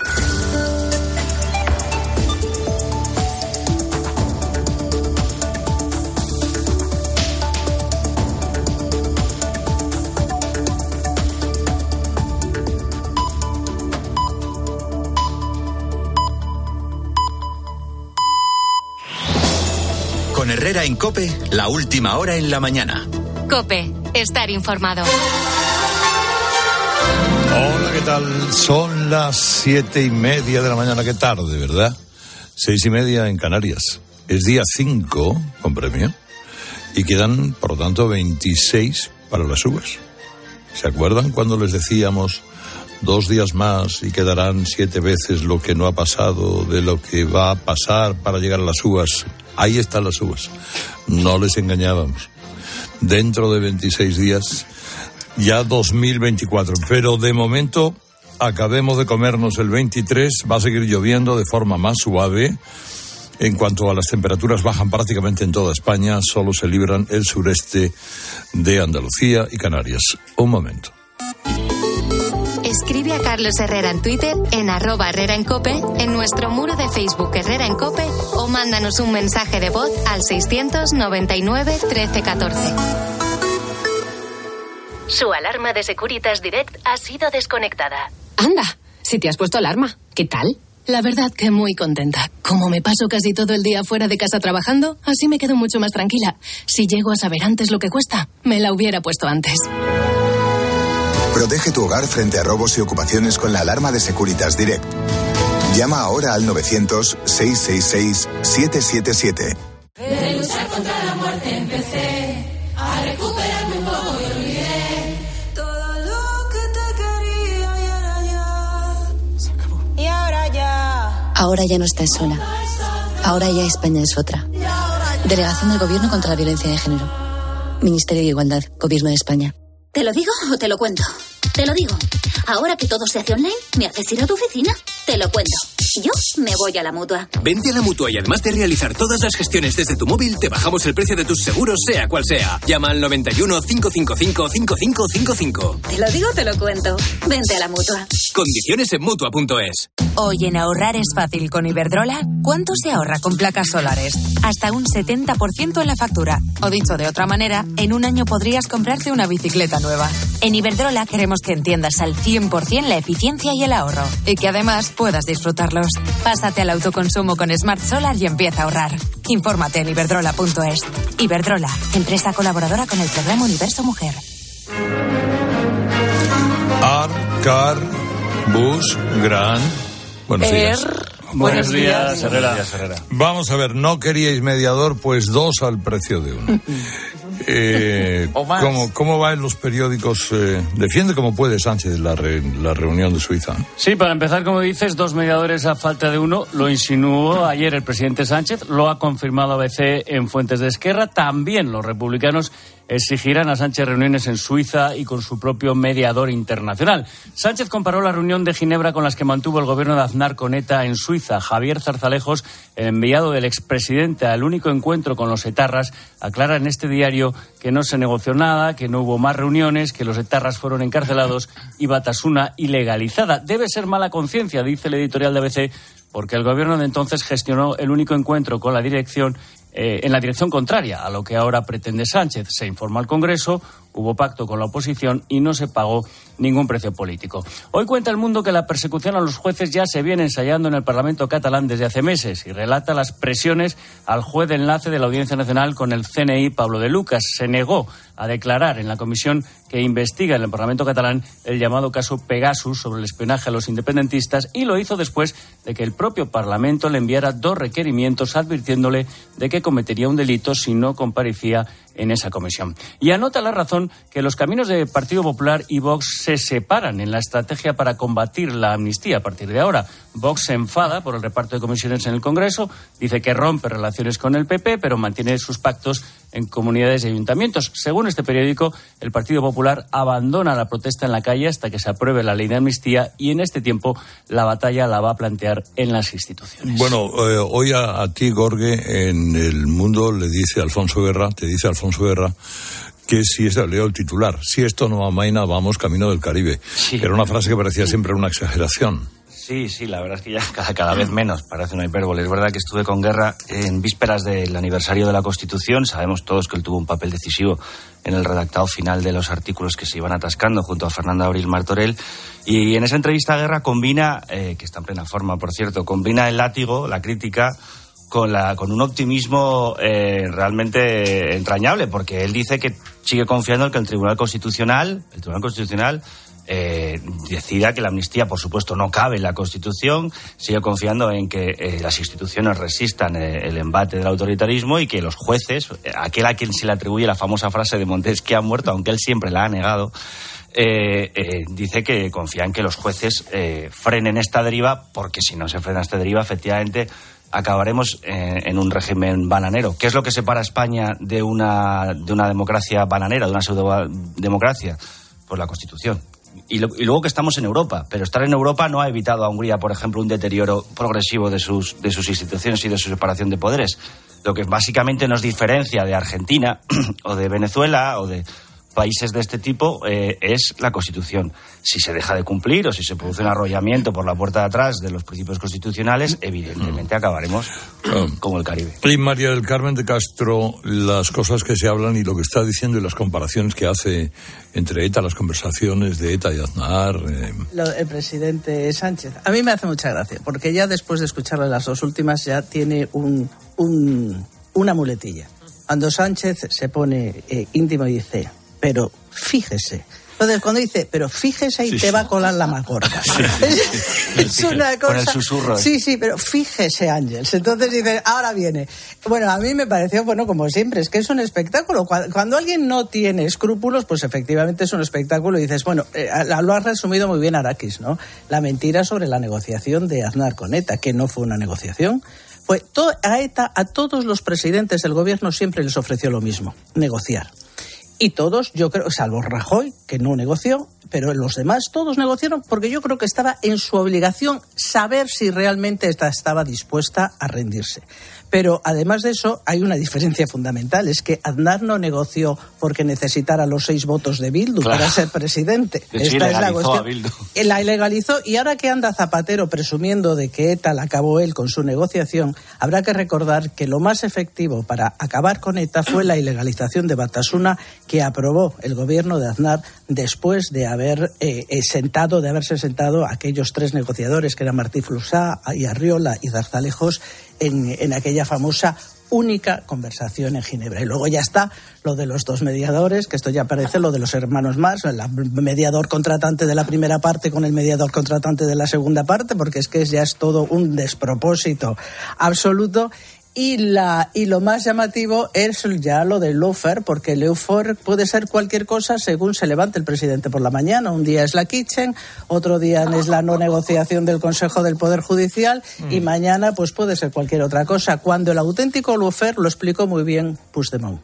[SPEAKER 1] Con Herrera en COPE, la última hora en la mañana.
[SPEAKER 12] COPE, estar informado.
[SPEAKER 4] Hola, ¿qué tal? Son las siete y media de la mañana, qué tarde, ¿verdad? Seis y media en Canarias. Es día cinco, con premio, y quedan, por lo tanto, veintiséis para las uvas. ¿Se acuerdan cuando les decíamos dos días más y quedarán siete veces lo que no ha pasado de lo que va a pasar para llegar a las uvas? Ahí están las uvas. No les engañábamos. Dentro de veintiséis días, ya dos mil veinticuatro. Pero de momento, acabemos de comernos el veintitrés. Va a seguir lloviendo de forma más suave. En cuanto a las temperaturas, bajan prácticamente en toda España. Solo se libran el sureste de Andalucía y Canarias. Un momento.
[SPEAKER 12] Escribe a Carlos Herrera en Twitter, en arroba Herrera en Cope, en nuestro muro de Facebook Herrera en Cope, o mándanos un mensaje de voz al seiscientos noventa y nueve trece catorce. Su alarma de Securitas Direct ha sido desconectada.
[SPEAKER 5] Anda, si te has puesto alarma, ¿qué tal? La verdad que muy contenta. Como me paso casi todo el día fuera de casa trabajando, así me quedo mucho más tranquila. Si llego a saber antes lo que cuesta, me la hubiera puesto antes.
[SPEAKER 10] Protege tu hogar frente a robos y ocupaciones con la alarma de Securitas Direct. Llama ahora al novecientos, seiscientos sesenta y seis, setecientos setenta y siete.
[SPEAKER 14] De luchar contra la muerte empecé a recuperarme un poco y olvidé todo lo que te quería y ahora ya se acabó. Y ahora ya.
[SPEAKER 18] Ahora ya no estás sola. Ahora ya España es otra. Delegación del Gobierno contra la Violencia de Género. Ministerio de Igualdad, Gobierno de España.
[SPEAKER 20] ¿Te lo digo o te lo cuento? Te lo digo. Ahora que todo se hace online, ¿me haces ir a tu oficina? Te lo cuento. Yo me voy a la Mutua.
[SPEAKER 21] Vente a la Mutua y además de realizar todas las gestiones desde tu móvil, te bajamos el precio de tus seguros, sea cual sea. Llama al noventa y uno, cinco cinco cinco, cinco cinco cinco cinco.
[SPEAKER 20] Te lo digo, te lo cuento. Vente a la Mutua.
[SPEAKER 21] Condiciones en Mutua punto es.
[SPEAKER 22] Hoy en ahorrar es fácil con Iberdrola. ¿Cuánto se ahorra con placas solares? Hasta un setenta por ciento en la factura. O dicho de otra manera, en un año podrías comprarte una bicicleta nueva. En Iberdrola queremos que entiendas al cien por ciento la eficiencia y el ahorro. Y que además puedas disfrutarlos. Pásate al autoconsumo con Smart Solar y empieza a ahorrar. Infórmate en iberdrola punto es. Iberdrola, empresa colaboradora con el programa Universo Mujer.
[SPEAKER 4] Ar, car, bus, gran. Buenos
[SPEAKER 25] er,
[SPEAKER 4] días.
[SPEAKER 25] Buenos días, Herrera.
[SPEAKER 4] Vamos a ver, ¿no queríais mediador? Pues dos al precio de uno. Eh, ¿cómo, ¿Cómo va en los periódicos? Eh, defiende como puede Sánchez la, re, la reunión de Suiza.
[SPEAKER 25] Sí, para empezar, como dices, dos mediadores a falta de uno. Lo insinuó ayer el presidente Sánchez, lo ha confirmado A B C en fuentes de Esquerra. También los republicanos exigirán a Sánchez reuniones en Suiza y con su propio mediador internacional. Sánchez comparó la reunión de Ginebra con las que mantuvo el gobierno de Aznar con ETA en Suiza. Javier Zarzalejos, el enviado del expresidente al único encuentro con los etarras, aclara en este diario que no se negoció nada, que no hubo más reuniones, que los etarras fueron encarcelados y Batasuna ilegalizada. Debe ser mala conciencia, dice el editorial de A B C, porque el gobierno de entonces gestionó el único encuentro con la dirección Eh, en la dirección contraria a lo que ahora pretende Sánchez. Se informó al Congreso, hubo pacto con la oposición y no se pagó ningún precio político. Hoy cuenta El Mundo que la persecución a los jueces ya se viene ensayando en el Parlamento catalán desde hace meses y relata las presiones al juez de enlace de la Audiencia Nacional con el C N I, Pablo de Lucas. Se negó a declarar en la comisión que investiga en el Parlamento catalán el llamado caso Pegasus sobre el espionaje a los independentistas y lo hizo después de que el propio Parlamento le enviara dos requerimientos advirtiéndole de que cometería un delito si no comparecía en esa comisión. Y anota La Razón sensación que los caminos de Partido Popular y Vox se separan en la estrategia para combatir la amnistía a partir de ahora. Vox se enfada por el reparto de comisiones en el Congreso, dice que rompe relaciones con el P P, pero mantiene sus pactos en comunidades y ayuntamientos. Según este periódico, el Partido Popular abandona la protesta en la calle hasta que se apruebe la ley de amnistía y en este tiempo la batalla la va a plantear en las instituciones.
[SPEAKER 4] Bueno, eh, hoy a, a ti, Gorge, en El Mundo le dice Alfonso Guerra, te dice Alfonso Guerra, que si es, leo el titular, si esto no amaina, vamos camino del Caribe. Sí. Era una frase que parecía siempre una exageración.
[SPEAKER 2] Sí, sí, la verdad es que ya cada, cada vez menos, parece una hipérbole. Es verdad que estuve con Guerra en vísperas del aniversario de la Constitución. Sabemos todos que él tuvo un papel decisivo en el redactado final de los artículos que se iban atascando junto a Fernando Abril Martorell. Y en esa entrevista Guerra combina, eh, que está en plena forma, por cierto, combina el látigo, la crítica, con, la, con un optimismo eh, realmente entrañable, porque él dice que sigue confiando en que el Tribunal Constitucional, el Tribunal Constitucional, Eh, decida que la amnistía, por supuesto, no cabe en la Constitución, sigue confiando en que eh, las instituciones resistan eh, el embate del autoritarismo y que los jueces, eh, aquel a quien se le atribuye la famosa frase de Montesquieu ha muerto, aunque él siempre la ha negado, eh, eh, dice que confía en que los jueces eh, frenen esta deriva, porque si no se frena esta deriva, efectivamente acabaremos eh, en un régimen bananero. ¿Qué es lo que separa a España de una, de una democracia bananera, de una pseudo-democracia? Pues la Constitución. Y, lo, y luego que estamos en Europa, pero estar en Europa no ha evitado a Hungría, por ejemplo, un deterioro progresivo de sus, de sus instituciones y de su separación de poderes. Lo que básicamente nos diferencia de Argentina o de Venezuela o de países de este tipo eh, es la Constitución. Si se deja de cumplir o si se produce un arrollamiento por la puerta de atrás de los principios constitucionales, evidentemente acabaremos como el Caribe.
[SPEAKER 4] Y María del Carmen de Castro, las cosas que se hablan y lo que está diciendo y las comparaciones que hace entre ETA, las conversaciones de ETA y Aznar. Eh...
[SPEAKER 6] Lo, el presidente Sánchez. A mí me hace mucha gracia, porque ya después de escucharle las dos últimas ya tiene un, un, una muletilla. Cuando Sánchez se pone eh, íntimo y dice, pero fíjese. Entonces, cuando dice, pero fíjese y sí, te va a colar la más gorda. Sí, sí. Es una cosa...
[SPEAKER 2] Con el susurro.
[SPEAKER 6] Sí, sí, pero fíjese, Ángels. Entonces dice, ahora viene. Bueno, a mí me pareció, bueno, como siempre, es que es un espectáculo. Cuando alguien no tiene escrúpulos, pues efectivamente es un espectáculo y dices, bueno, eh, lo has resumido muy bien, Arakis, ¿no? La mentira sobre la negociación de Aznar con ETA, que no fue una negociación. Pues to- a ETA, a todos los presidentes del gobierno siempre les ofreció lo mismo, negociar. Y todos, yo creo, salvo Rajoy, que no negoció, pero los demás todos negociaron porque yo creo que estaba en su obligación saber si realmente esta estaba dispuesta a rendirse. Pero además de eso, hay una diferencia fundamental, es que Aznar no negoció porque necesitara los seis votos de Bildu claro. para ser presidente.
[SPEAKER 2] De hecho,
[SPEAKER 6] Esta es la
[SPEAKER 2] cuestión.
[SPEAKER 6] A Bildu. La ilegalizó y ahora que anda Zapatero presumiendo de que ETA la acabó él con su negociación, habrá que recordar que lo más efectivo para acabar con ETA fue la ilegalización de Batasuna que aprobó el gobierno de Aznar después de haber eh, sentado, de haberse sentado aquellos tres negociadores que eran Martí Flusá y Arriola y Zarzalejos en, en aquella famosa única conversación en Ginebra. Y luego ya está lo de los dos mediadores, que esto ya parece lo de los hermanos Marx, el mediador contratante de la primera parte con el mediador contratante de la segunda parte, porque es que ya es todo un despropósito absoluto. Y, la, y lo más llamativo es ya lo del lawfare, porque el lawfare puede ser cualquier cosa según se levante el presidente por la mañana. Un día es la kitchen, otro día es la no negociación del Consejo del Poder Judicial mm. y mañana pues puede ser cualquier otra cosa. Cuando el auténtico lawfare, lo explicó muy bien Puigdemont,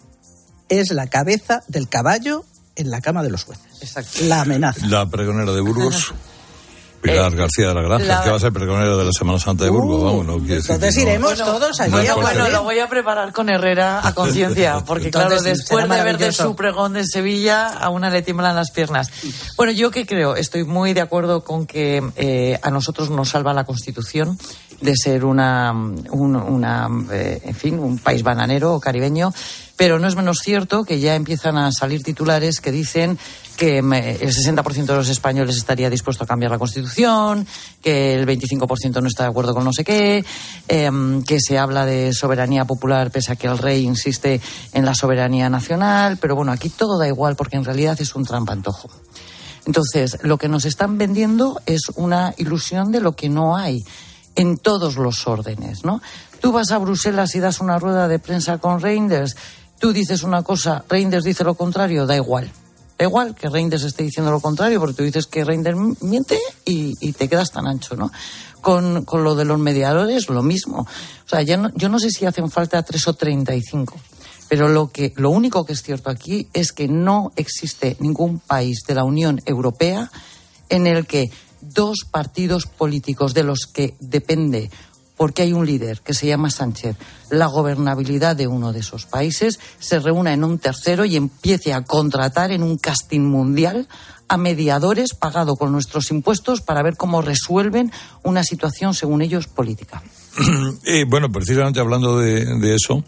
[SPEAKER 6] es la cabeza del caballo en la cama de los jueces. Exacto. La amenaza.
[SPEAKER 4] La pregonera de Burgos. Pilar eh, García de la Granja, la... que va a ser pregonera de la Semana Santa de Burgos, uh, vamos, no quiere decir
[SPEAKER 6] entonces iremos no. todos allí.
[SPEAKER 7] Bueno, bueno, lo voy a preparar con Herrera a conciencia, porque entonces, claro, después de ver de su pregón de Sevilla, a una le tiemblan las piernas. Bueno, yo qué creo, estoy muy de acuerdo con que eh, a nosotros nos salva la Constitución de ser una, un, una eh, en fin, un país bananero o caribeño, pero no es menos cierto que ya empiezan a salir titulares que dicen que el sesenta por ciento de los españoles estaría dispuesto a cambiar la Constitución, que el veinticinco por ciento no está de acuerdo con no sé qué, eh, que se habla de soberanía popular pese a que el rey insiste en la soberanía nacional, pero bueno, aquí todo da igual porque en realidad es un trampantojo. Entonces, lo que nos están vendiendo es una ilusión de lo que no hay en todos los órdenes, ¿no? Tú vas a Bruselas y das una rueda de prensa con Reinders, tú dices una cosa, Reinders dice lo contrario, da igual. Da igual que Reinders esté diciendo lo contrario, porque tú dices que Reinders miente y, y te quedas tan ancho, ¿no? Con, con lo de los mediadores, lo mismo. O sea, ya no, yo no sé si hacen falta tres o treinta y cinco, pero lo, que, lo único que es cierto aquí es que no existe ningún país de la Unión Europea en el que dos partidos políticos de los que depende, porque hay un líder que se llama Sánchez, la gobernabilidad de uno de esos países, se reúna en un tercero y empiece a contratar en un casting mundial a mediadores pagado con nuestros impuestos para ver cómo resuelven una situación, según ellos, política.
[SPEAKER 4] Eh, bueno, precisamente hablando de, de eso,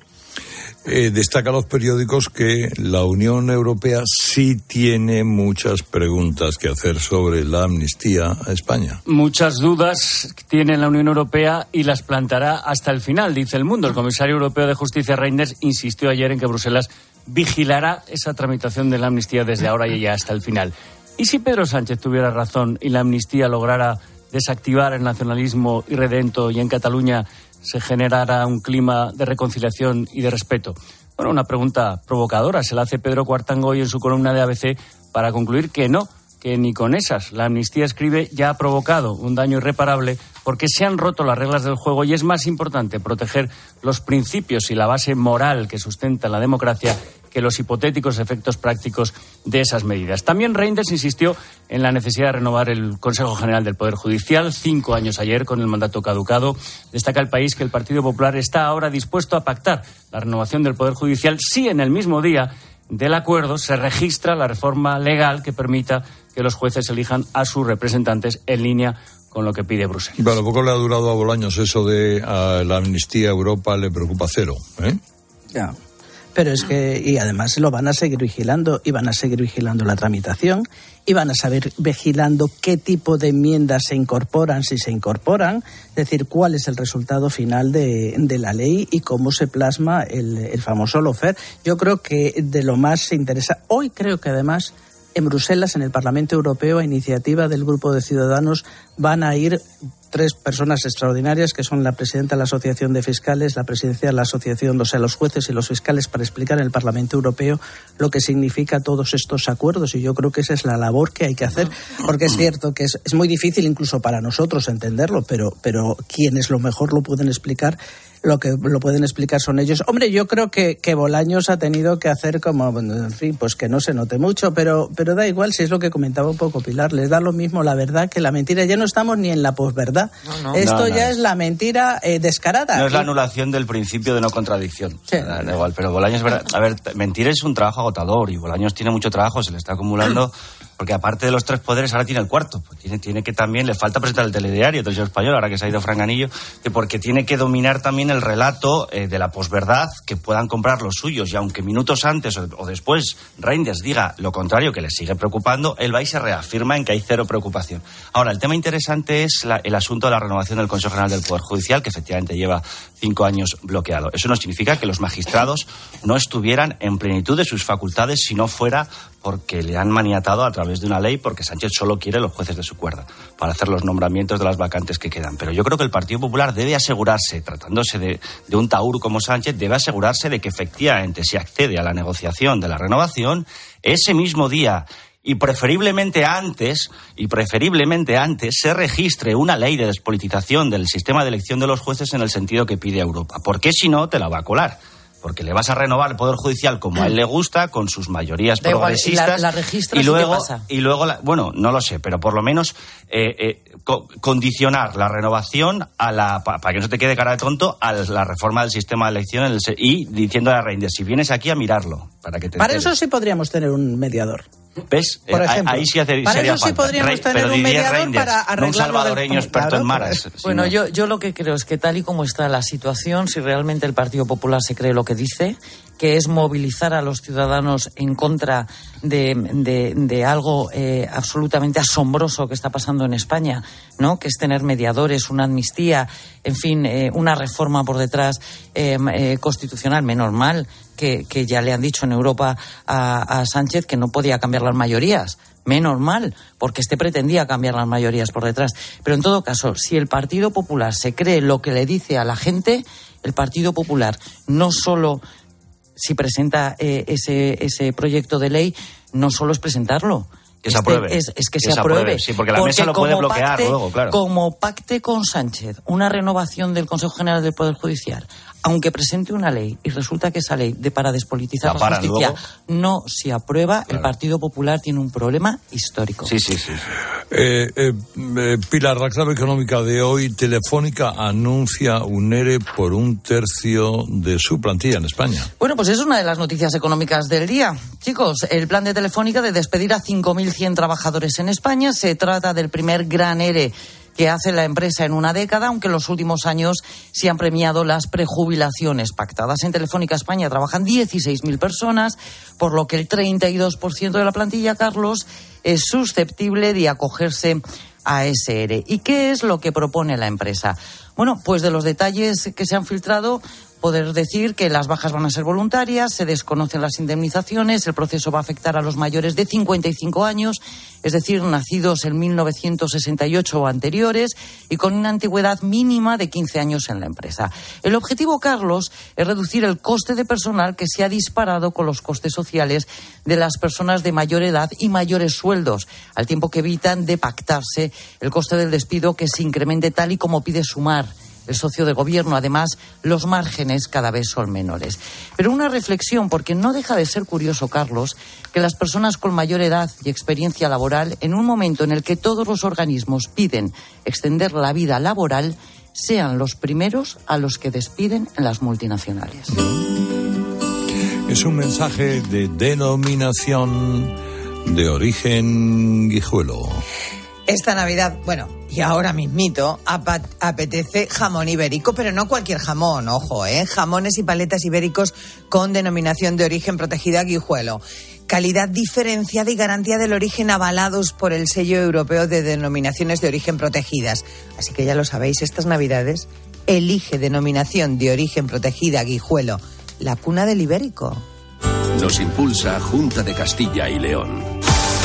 [SPEAKER 4] eh, destaca los periódicos que la Unión Europea sí tiene muchas preguntas que hacer sobre la amnistía a España.
[SPEAKER 25] Muchas dudas tiene la Unión Europea y las plantará hasta el final, dice El Mundo. El comisario europeo de Justicia, Reinders, insistió ayer en que Bruselas vigilará esa tramitación de la amnistía desde ahora y ya hasta el final. ¿Y si Pedro Sánchez tuviera razón y la amnistía lograra desactivar el nacionalismo irredento y en Cataluña se generara un clima de reconciliación y de respeto? Bueno, una pregunta provocadora se la hace Pedro Cuartango hoy en su columna de A B C para concluir que no, que ni con esas. La amnistía, escribe, ya ha provocado un daño irreparable porque se han roto las reglas del juego y es más importante proteger los principios y la base moral que sustenta la democracia que los hipotéticos efectos prácticos de esas medidas. También Reinders insistió en la necesidad de renovar el Consejo General del Poder Judicial, cinco años ayer con el mandato caducado. Destaca El País que el Partido Popular está ahora dispuesto a pactar la renovación del Poder Judicial si en el mismo día del acuerdo se registra la reforma legal que permita que los jueces elijan a sus representantes en línea con lo que pide Bruselas.
[SPEAKER 4] Bueno, poco le ha durado a Bolaños eso de a la amnistía a Europa le preocupa cero, ¿eh?
[SPEAKER 6] Ya. Pero es que, y además lo van a seguir vigilando, y van a seguir vigilando la tramitación, y van a saber vigilando qué tipo de enmiendas se incorporan, si se incorporan, es decir, cuál es el resultado final de, de la ley y cómo se plasma el, el famoso lawfare. Yo creo que de lo más interesa, hoy creo que además en Bruselas, en el Parlamento Europeo, a iniciativa del Grupo de Ciudadanos, van a ir tres personas extraordinarias que son la presidenta de la Asociación de Fiscales, la presidencia de la Asociación, o sea, los jueces y los fiscales, para explicar en el Parlamento Europeo lo que significa todos estos acuerdos, y yo creo que esa es la labor que hay que hacer, porque es cierto que es, es muy difícil incluso para nosotros entenderlo, pero, pero quienes lo mejor lo pueden explicar, lo que lo pueden explicar son ellos. Hombre, yo creo que, que Bolaños ha tenido que hacer como, en fin, pues que no se note mucho, pero, pero da igual, si es lo que comentaba un poco Pilar, les da lo mismo la verdad que la mentira. Ya no estamos ni en la posverdad. No, no. Esto no, no, ya es la mentira eh, descarada.
[SPEAKER 2] No es la anulación del principio de no contradicción. Sí. Da, da igual, pero Bolaños, a ver, mentir es un trabajo agotador y Bolaños tiene mucho trabajo, se le está acumulando, porque aparte de los tres poderes ahora tiene el cuarto. Pues tiene, tiene que también, le falta presentar el telediario, Televisión Española, ahora que se ha ido Franganillo, que porque tiene que dominar también el relato eh, de la posverdad, que puedan comprar los suyos, y aunque minutos antes o, o después Reinders diga lo contrario, que le sigue preocupando, él va y se reafirma en que hay cero preocupación. Ahora, el tema interesante es la, el asunto de la renovación del Consejo General del Poder Judicial, que efectivamente lleva cinco años bloqueado. Eso no significa que los magistrados no estuvieran en plenitud de sus facultades si no fuera porque le han maniatado a través de una ley, porque Sánchez solo quiere los jueces de su cuerda para hacer los nombramientos de las vacantes que quedan. Pero yo creo que el Partido Popular debe asegurarse, tratándose de, de un taur como Sánchez, debe asegurarse de que efectivamente si accede a la negociación de la renovación, ese mismo día y preferiblemente antes, y preferiblemente antes, se registre una ley de despolitización del sistema de elección de los jueces en el sentido que pide Europa. Porque si no, te la va a colar. Porque le vas a renovar el Poder Judicial como a él le gusta, con sus mayorías da progresistas.
[SPEAKER 7] Igual, la, la registras
[SPEAKER 2] y luego,
[SPEAKER 7] ¿qué pasa?
[SPEAKER 2] Y luego, la, bueno, no lo sé, pero por lo menos eh, eh, co- condicionar la renovación a la, para pa que no se te quede cara de tonto, a la reforma del sistema de elección en el, y diciendo a la Reinders, si vienes aquí a mirarlo, para que te
[SPEAKER 6] Para
[SPEAKER 2] enteres.
[SPEAKER 6] Eso sí podríamos tener un mediador.
[SPEAKER 2] ¿Ves?
[SPEAKER 6] Por ejemplo,
[SPEAKER 2] ahí sí hace,
[SPEAKER 6] para
[SPEAKER 2] sería
[SPEAKER 6] eso sí
[SPEAKER 2] falta.
[SPEAKER 6] podríamos
[SPEAKER 2] Rey,
[SPEAKER 6] tener un mediador
[SPEAKER 2] Reinders,
[SPEAKER 6] para arreglar
[SPEAKER 2] no un salvadoreño
[SPEAKER 6] del...
[SPEAKER 2] experto
[SPEAKER 6] claro,
[SPEAKER 2] en maras.
[SPEAKER 7] Bueno,
[SPEAKER 2] sino...
[SPEAKER 7] yo, yo lo que creo es que tal y como está la situación, si realmente el Partido Popular se cree lo que dice, que es movilizar a los ciudadanos en contra de, de, de algo eh, absolutamente asombroso que está pasando en España, ¿no? Que es tener mediadores, una amnistía, en fin, eh, una reforma por detrás eh, eh, constitucional, menos mal que, que ya le han dicho en Europa a, a Sánchez que no podía cambiar las mayorías. Menos mal, porque este pretendía cambiar las mayorías por detrás. Pero en todo caso, si el Partido Popular se cree lo que le dice a la gente, el Partido Popular no solo, si presenta eh, ese, ese proyecto de ley, no solo es presentarlo.
[SPEAKER 2] Que se
[SPEAKER 7] este
[SPEAKER 2] apruebe.
[SPEAKER 7] Es, es que, que
[SPEAKER 2] se,
[SPEAKER 7] se apruebe.
[SPEAKER 2] apruebe. Sí, porque la porque mesa lo puede bloquear
[SPEAKER 7] pacte,
[SPEAKER 2] luego, claro.
[SPEAKER 7] Como pacte con Sánchez una renovación del Consejo General del Poder Judicial, aunque presente una ley y resulta que esa ley de para despolitizar la, la justicia luego. no se aprueba, claro. El Partido Popular tiene un problema histórico.
[SPEAKER 2] Sí, sí, sí. sí.
[SPEAKER 4] Eh, eh, eh, Pilar, la clave económica de hoy: Telefónica anuncia un ERE por un tercio de su plantilla en España.
[SPEAKER 7] Bueno, pues es una de las noticias económicas del día. Chicos, el plan de Telefónica de despedir a cinco mil cien trabajadores en España. Se trata del primer gran ERE que hace la empresa en una década, aunque en los últimos años se han premiado las prejubilaciones pactadas. En Telefónica España trabajan dieciséis mil personas, por lo que el treinta y dos por ciento de la plantilla, Carlos, es susceptible de acogerse a ese ERE. ¿Y qué es lo que propone la empresa? Bueno, pues de los detalles que se han filtrado, poder decir que las bajas van a ser voluntarias, se desconocen las indemnizaciones, el proceso va a afectar a los mayores de cincuenta y cinco años, es decir, nacidos en mil novecientos sesenta y ocho o anteriores, y con una antigüedad mínima de quince años en la empresa. El objetivo, Carlos, es reducir el coste de personal que se ha disparado con los costes sociales de las personas de mayor edad y mayores sueldos, al tiempo que evitan de pactarse el coste del despido que se incremente tal y como pide Sumar, el socio de gobierno. Además, los márgenes cada vez son menores. Pero una reflexión, porque no deja de ser curioso, Carlos, que las personas con mayor edad y experiencia laboral, en un momento en el que todos los organismos piden extender la vida laboral, sean los primeros a los que despiden en las multinacionales.
[SPEAKER 4] Es un mensaje de denominación de origen guijuelo.
[SPEAKER 8] Esta Navidad, bueno, y ahora mismito, ap- apetece jamón ibérico, pero no cualquier jamón, ojo, ¿eh? Jamones y paletas ibéricos con denominación de origen protegida Guijuelo. Calidad diferenciada y garantía del origen avalados por el sello europeo de denominaciones de origen protegidas. Así que ya lo sabéis, estas Navidades, elige denominación de origen protegida Guijuelo, la cuna del ibérico.
[SPEAKER 16] Nos impulsa Junta de Castilla y León.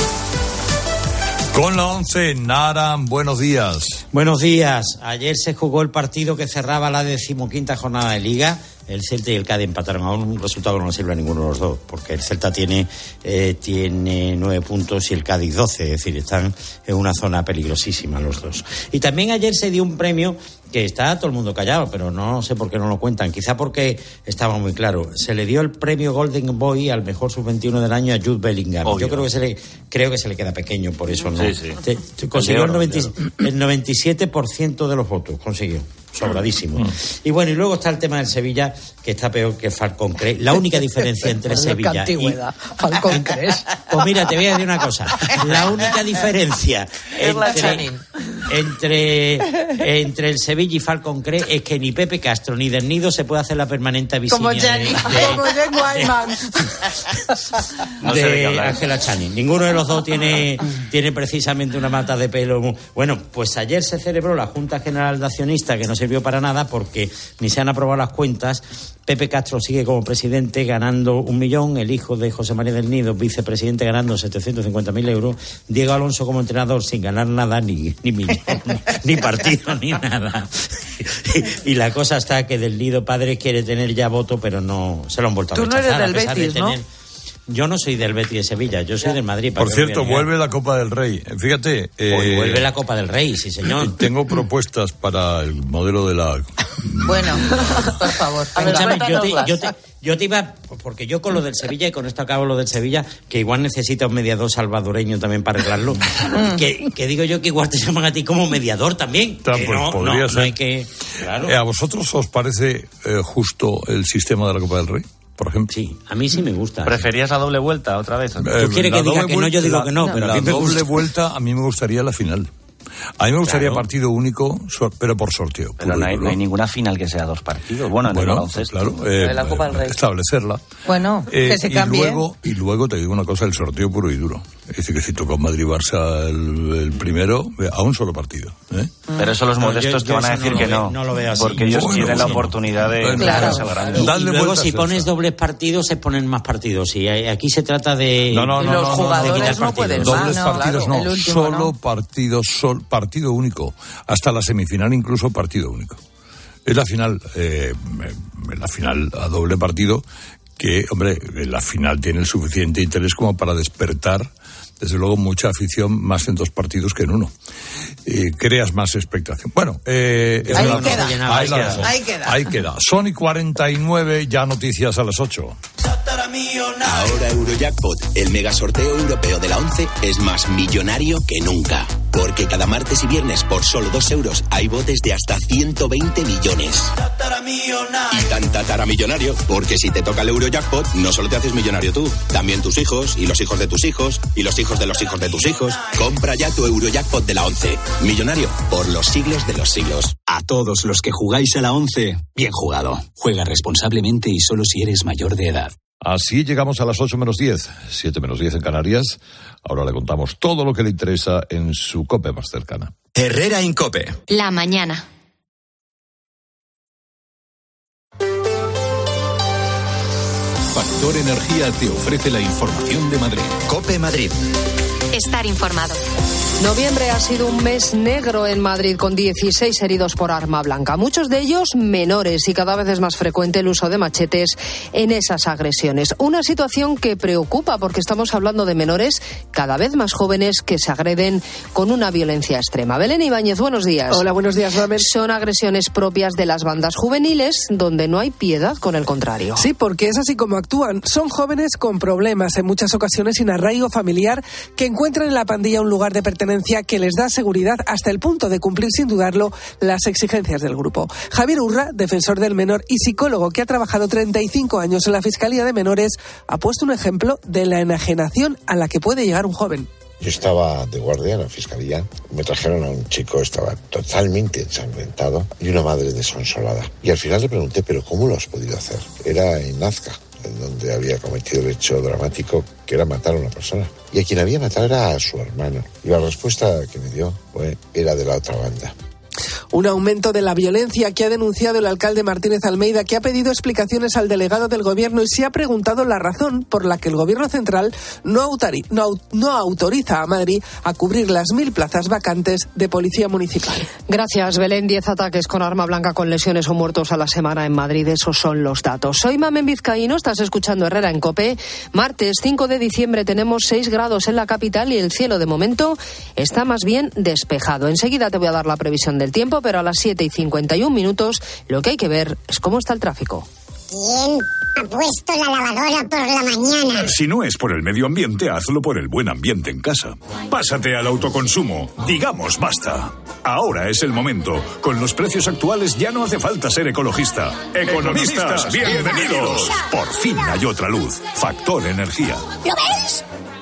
[SPEAKER 4] Con la once, Nara, buenos días.
[SPEAKER 9] Buenos días. Ayer se jugó el partido que cerraba la decimoquinta jornada de Liga. El Celta y el Cádiz empataron a un resultado que no sirve a ninguno de los dos, porque el Celta tiene eh, tiene nueve puntos y el Cádiz doce, es decir, están en una zona peligrosísima los dos. Y también ayer se dio un premio que está todo el mundo callado, pero no sé por qué no lo cuentan, quizá porque estaba muy claro. Se le dio el premio Golden Boy al mejor sub veintiuno del año a Jude Bellingham. Obvio. Yo creo que se le creo que se le queda pequeño, por eso no.
[SPEAKER 2] Sí, sí.
[SPEAKER 9] Te, te consiguió el, noventa, el noventa y siete por ciento de los votos, consiguió. Sobradísimo. Mm. Y bueno, y luego está el tema del Sevilla, que está peor que Falcon Crest. La única diferencia entre Sevilla y...
[SPEAKER 6] Falcon Crest.
[SPEAKER 9] Pues mira, te voy a decir una cosa. La única diferencia entre, entre, entre el Sevilla y Falcon Crest es que ni Pepe Castro ni Del Nido se puede hacer la permanente visiña
[SPEAKER 6] como Channing, como Jane Wyman.
[SPEAKER 9] De, de, de Ángela Channing. Ninguno de los dos tiene, tiene precisamente una mata de pelo. Bueno, pues ayer se celebró la Junta General de Accionistas, que no sirvió para nada porque ni se han aprobado las cuentas. Pepe Castro sigue como presidente ganando un millón, el hijo de José María del Nido, vicepresidente, ganando setecientos cincuenta mil euros, Diego Alonso como entrenador sin ganar nada, ni, ni millón, ni partido, ni nada. Y, y la cosa está que Del Nido padre quiere tener ya voto, pero no se lo han vuelto a rechazar.
[SPEAKER 7] Tú no eres del Betis,
[SPEAKER 9] de tener... ¿no? Yo no soy del Betis de Sevilla, yo soy del Madrid.
[SPEAKER 4] Por cierto, vuelve la Copa del Rey. Fíjate.
[SPEAKER 9] Eh, vuelve la Copa del Rey, sí, señor.
[SPEAKER 4] Tengo propuestas para el modelo de la...
[SPEAKER 8] Bueno, por favor.
[SPEAKER 9] A ver, yo, te, yo, te, yo te iba... Porque yo con lo del Sevilla, y con esto acabo lo del Sevilla, que igual necesita un mediador salvadoreño también para arreglarlo. que, que digo yo que igual te llaman a ti como mediador también.
[SPEAKER 4] Tan,
[SPEAKER 9] que
[SPEAKER 4] pues,
[SPEAKER 9] no,
[SPEAKER 4] podría
[SPEAKER 9] no,
[SPEAKER 4] ser.
[SPEAKER 9] No hay que... Claro.
[SPEAKER 4] Eh, ¿A vosotros os parece eh, justo el sistema de la Copa del Rey? Por ejemplo.
[SPEAKER 9] Sí, a mí sí me gusta.
[SPEAKER 2] ¿Preferías la doble vuelta otra vez?
[SPEAKER 9] ¿Tú eh, quieres que diga que vuelta, no? Yo digo
[SPEAKER 4] la,
[SPEAKER 9] que no, pero
[SPEAKER 4] la
[SPEAKER 9] a mí me
[SPEAKER 4] doble
[SPEAKER 9] gusta.
[SPEAKER 4] vuelta a mí me gustaría la final. A mí me gustaría
[SPEAKER 9] claro.
[SPEAKER 4] partido único, pero por sorteo.
[SPEAKER 2] Pero no hay, no hay ninguna final que sea dos partidos. Bueno, en
[SPEAKER 4] bueno,
[SPEAKER 2] el baloncesto.
[SPEAKER 4] Claro, eh,
[SPEAKER 7] la Copa del Rey.
[SPEAKER 4] Establecerla.
[SPEAKER 8] Bueno,
[SPEAKER 4] eh,
[SPEAKER 8] que se cambie.
[SPEAKER 4] Y luego, y luego te digo una cosa, el sorteo puro y duro. Es decir, que si toca Madrid-Barça el, el primero, a un solo partido. ¿eh?
[SPEAKER 2] Pero eso los modestos no, yo, te van a decir
[SPEAKER 9] no
[SPEAKER 2] que
[SPEAKER 9] no.
[SPEAKER 2] no.
[SPEAKER 9] No lo veo así.
[SPEAKER 2] Porque ellos
[SPEAKER 9] bueno,
[SPEAKER 2] tienen la
[SPEAKER 9] sí.
[SPEAKER 2] oportunidad de...
[SPEAKER 9] Bueno, claro.
[SPEAKER 2] grande.
[SPEAKER 9] Y, y luego si pones dobles partidos, se ponen más partidos. Y aquí se trata de...
[SPEAKER 4] No, no, no.
[SPEAKER 7] Los
[SPEAKER 4] no,
[SPEAKER 7] jugadores
[SPEAKER 4] no,
[SPEAKER 7] no pueden más.
[SPEAKER 4] Dobles
[SPEAKER 7] No,
[SPEAKER 4] partidos
[SPEAKER 7] claro,
[SPEAKER 4] no.
[SPEAKER 7] último,
[SPEAKER 4] Solo
[SPEAKER 7] ¿no?
[SPEAKER 4] partido, sol, partido único. Hasta la semifinal incluso partido único. Es la final, eh, la final a doble partido que, hombre, la final tiene el suficiente interés como para despertar, desde luego, mucha afición, más en dos partidos que en uno. Eh, creas más expectación. Bueno, eh,
[SPEAKER 8] ahí,
[SPEAKER 4] la,
[SPEAKER 8] queda.
[SPEAKER 4] Ahí,
[SPEAKER 8] Ahí,
[SPEAKER 4] la,
[SPEAKER 8] queda. ahí queda.
[SPEAKER 4] Ahí queda. Sony cuarenta y nueve, ya noticias a las ocho.
[SPEAKER 11] Ahora Eurojackpot, el mega sorteo europeo de la once, es más millonario que nunca. Porque cada martes y viernes por solo dos euros hay botes de hasta ciento veinte millones. Y tan tataramillonario, porque si te toca el Eurojackpot, no solo te haces millonario tú, también tus hijos, y los hijos de tus hijos, y los hijos de los hijos de tus hijos. Compra ya tu Eurojackpot de la once. Millonario por los siglos de los siglos.
[SPEAKER 13] A todos los que jugáis a la once, bien jugado. Juega responsablemente y solo si eres mayor de edad.
[SPEAKER 4] Así llegamos a las ocho menos diez, siete menos diez en Canarias. Ahora le contamos todo lo que le interesa en su COPE más cercana.
[SPEAKER 1] Herrera Incope.
[SPEAKER 12] La mañana.
[SPEAKER 21] Factor Energía te ofrece la información de Madrid.
[SPEAKER 1] COPE Madrid.
[SPEAKER 12] Estar informado.
[SPEAKER 24] Noviembre ha sido un mes negro en Madrid, con dieciséis heridos por arma blanca, muchos de ellos menores, y cada vez es más frecuente el uso de machetes en esas agresiones. Una situación que preocupa porque estamos hablando de menores cada vez más jóvenes que se agreden con una violencia extrema. Belén Ibáñez, buenos días.
[SPEAKER 15] Hola, buenos días, Mabel.
[SPEAKER 24] Son agresiones propias de las bandas juveniles, donde no hay piedad con el contrario.
[SPEAKER 15] Sí, porque es así como actúan. Son jóvenes con problemas, en muchas ocasiones sin arraigo familiar, que encuentran en la pandilla un lugar de pertenencia que les da seguridad hasta el punto de cumplir sin dudarlo las exigencias del grupo. Javier Urra, defensor del menor y psicólogo que ha trabajado treinta y cinco años en la Fiscalía de Menores, ha puesto un ejemplo de la enajenación a la que puede llegar un joven.
[SPEAKER 17] Yo estaba de guardia en la Fiscalía, me trajeron a un chico, estaba totalmente ensangrentado y una madre desconsolada. Y al final le pregunté, ¿pero cómo lo has podido hacer? Era en Nazca, en donde había cometido el hecho dramático que era matar a una persona. Y a quien había matado era a su hermano. Y la respuesta que me dio pues, era de la otra banda.
[SPEAKER 15] Un aumento de la violencia que ha denunciado el alcalde Martínez Almeida, que ha pedido explicaciones al delegado del gobierno y se ha preguntado la razón por la que el gobierno central no, autori- no, no autoriza a Madrid a cubrir las mil plazas vacantes de policía municipal.
[SPEAKER 24] Gracias, Belén. Diez ataques con arma blanca con lesiones o muertos a la semana en Madrid. Esos son los datos. Soy Mamen Vizcaíno, estás escuchando Herrera en COPE. Martes cinco de diciembre, tenemos seis grados en la capital y el cielo de momento está más bien despejado. Enseguida te voy a dar la previsión del tiempo, pero a las siete y cincuenta y un minutos lo que hay que ver es cómo está el tráfico.
[SPEAKER 19] ¿Quién ha puesto la lavadora por la mañana?
[SPEAKER 23] Si no es por el medio ambiente, hazlo por el buen ambiente en casa. Pásate al autoconsumo. Digamos basta. Ahora es el momento. Con los precios actuales ya no hace falta ser ecologista. Economistas, bienvenidos. Por fin hay otra luz. Factor Energía.
[SPEAKER 19] ¿Lo veis?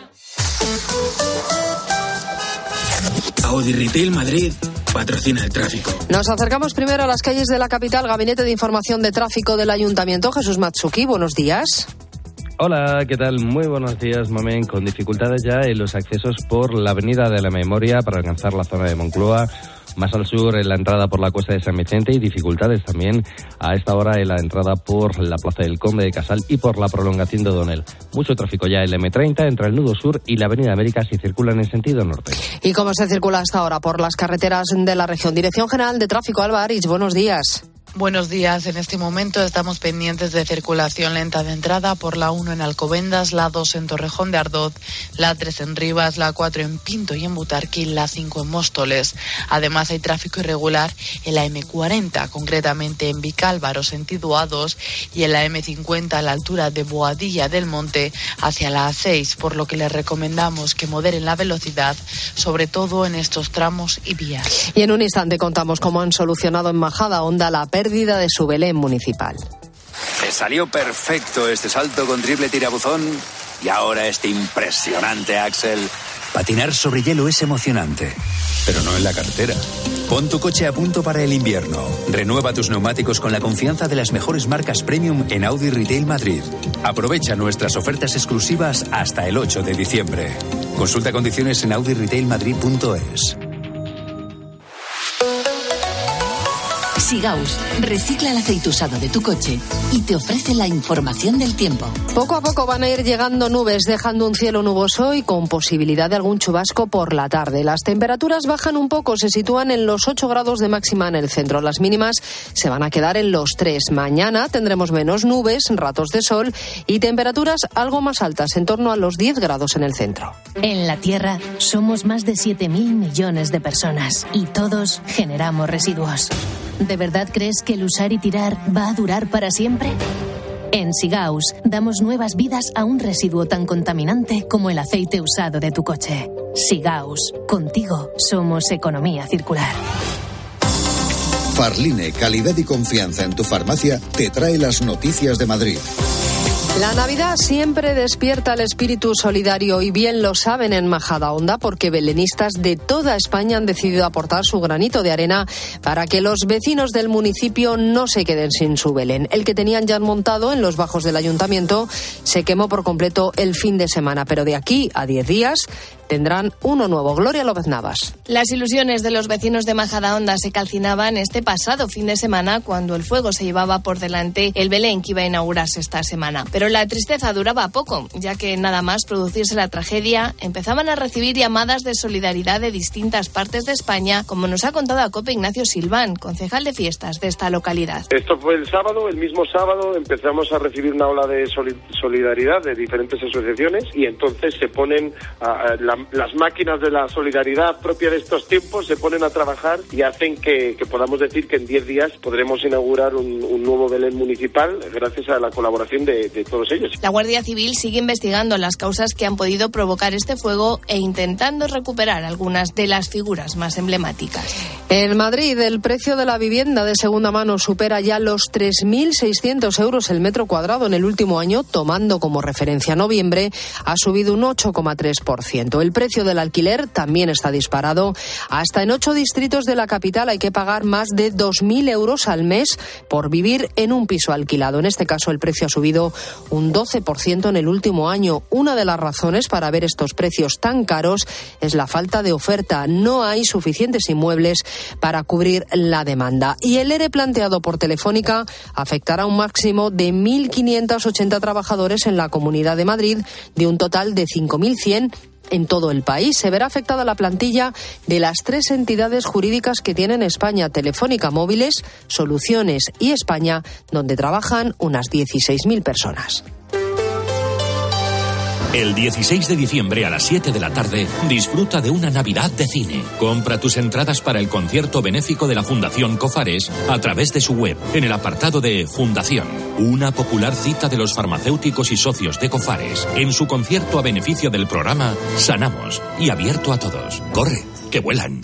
[SPEAKER 21] Audi Retail Madrid patrocina el tráfico.
[SPEAKER 24] Nos acercamos primero a las calles de la capital. Gabinete de Información de Tráfico del Ayuntamiento. Jesús Matsuki, buenos días.
[SPEAKER 26] Hola, ¿qué tal? Muy buenos días, Mamen. Con dificultades ya en los accesos por la Avenida de la Memoria para alcanzar la zona de Moncloa. Más al sur, en la entrada por la Cuesta de San Vicente, y dificultades también a esta hora en la entrada por la Plaza del Conde de Casal y por la prolongación de O'Donnell. Mucho tráfico ya en la eme treinta entre el nudo sur y la Avenida América si circulan en sentido norte.
[SPEAKER 24] ¿Y cómo se circula hasta ahora por las carreteras de la región? Dirección General de Tráfico, Alba Arich, buenos días.
[SPEAKER 27] Buenos días. En este momento estamos pendientes de circulación lenta de entrada por la uno en Alcobendas, la dos en Torrejón de Ardoz, la tres en Rivas, la cuatro en Pinto y en Butarque, la cinco en Móstoles. Además hay tráfico irregular en la eme cuarenta, concretamente en Vicálvaro, sentido a dos, y en la eme cincuenta a la altura de Boadilla del Monte hacia la a seis, por lo que les recomendamos que moderen la velocidad, sobre todo en estos tramos y vías.
[SPEAKER 24] Y en un instante contamos cómo han solucionado en Majadahonda la pérdida de su Belén municipal.
[SPEAKER 28] Me salió perfecto este salto con triple tirabuzón y ahora este impresionante Axel.
[SPEAKER 29] Patinar sobre hielo es emocionante, pero no en la carretera. Pon tu coche a punto para el invierno. Renueva tus neumáticos con la confianza de las mejores marcas premium en Audi Retail Madrid. Aprovecha nuestras ofertas exclusivas hasta el ocho de diciembre. Consulta condiciones en audi retail madrid punto es.
[SPEAKER 3] Sigaus recicla el aceite usado de tu coche y te ofrece la información del tiempo.
[SPEAKER 24] Poco a poco van a ir llegando nubes, dejando un cielo nuboso y con posibilidad de algún chubasco por la tarde. Las temperaturas bajan un poco, se sitúan en los ocho grados de máxima en el centro. Las mínimas se van a quedar en los tres. Mañana tendremos menos nubes, ratos de sol y temperaturas algo más altas, en torno a los diez grados en el centro.
[SPEAKER 3] En la Tierra somos más de siete mil millones de personas y todos generamos residuos. ¿De verdad crees que el usar y tirar va a durar para siempre? En Sigaus damos nuevas vidas a un residuo tan contaminante como el aceite usado de tu coche. Sigaus, contigo somos economía circular.
[SPEAKER 5] Farline, calidad y confianza en tu farmacia, te trae las noticias de Madrid.
[SPEAKER 24] La Navidad siempre despierta el espíritu solidario y bien lo saben en Majadahonda porque belenistas de toda España han decidido aportar su granito de arena para que los vecinos del municipio no se queden sin su Belén. El que tenían ya montado en los bajos del ayuntamiento se quemó por completo el fin de semana, pero de aquí a diez días tendrán uno nuevo. Gloria López Navas.
[SPEAKER 10] Las ilusiones de los vecinos de Majadahonda se calcinaban este pasado fin de semana cuando el fuego se llevaba por delante el Belén que iba a inaugurarse esta semana. Pero la tristeza duraba poco, ya que nada más producirse la tragedia, empezaban a recibir llamadas de solidaridad de distintas partes de España, como nos ha contado a COPE Ignacio Silván, concejal de fiestas de esta localidad.
[SPEAKER 14] Esto fue el sábado, el mismo sábado empezamos a recibir una ola de solidaridad de diferentes asociaciones y entonces se ponen a, a, la, las máquinas de la solidaridad propia de estos tiempos, se ponen a trabajar y hacen que, que podamos decir que en diez días podremos inaugurar un, un nuevo Belén municipal gracias a la colaboración de, de todos ellos.
[SPEAKER 10] La Guardia Civil sigue investigando las causas que han podido provocar este fuego e intentando recuperar algunas de las figuras más emblemáticas.
[SPEAKER 24] En Madrid, el precio de la vivienda de segunda mano supera ya los tres mil seiscientos euros el metro cuadrado en el último año, tomando como referencia noviembre, ha subido un ocho coma tres por ciento. El precio del alquiler también está disparado. Hasta en ocho distritos de la capital hay que pagar más de dos mil euros al mes por vivir en un piso alquilado. En este caso, el precio ha subido un doce por ciento en el último año. Una de las razones para ver estos precios tan caros es la falta de oferta. No hay suficientes inmuebles para cubrir la demanda. Y el ERE planteado por Telefónica afectará a un máximo de mil quinientos ochenta trabajadores en la Comunidad de Madrid, de un total de cinco mil cien en todo el país. Se verá afectada la plantilla de las tres entidades jurídicas que tienen España: Telefónica Móviles, Soluciones y España, donde trabajan unas dieciséis mil personas.
[SPEAKER 16] El dieciséis de diciembre a las siete de la tarde, disfruta de una Navidad de cine. Compra tus entradas para el concierto benéfico de la Fundación Cofares a través de su web, en el apartado de Fundación. Una popular cita de los farmacéuticos y socios de Cofares en su concierto a beneficio del programa Sanamos y abierto a todos. ¡Corre, que vuelan!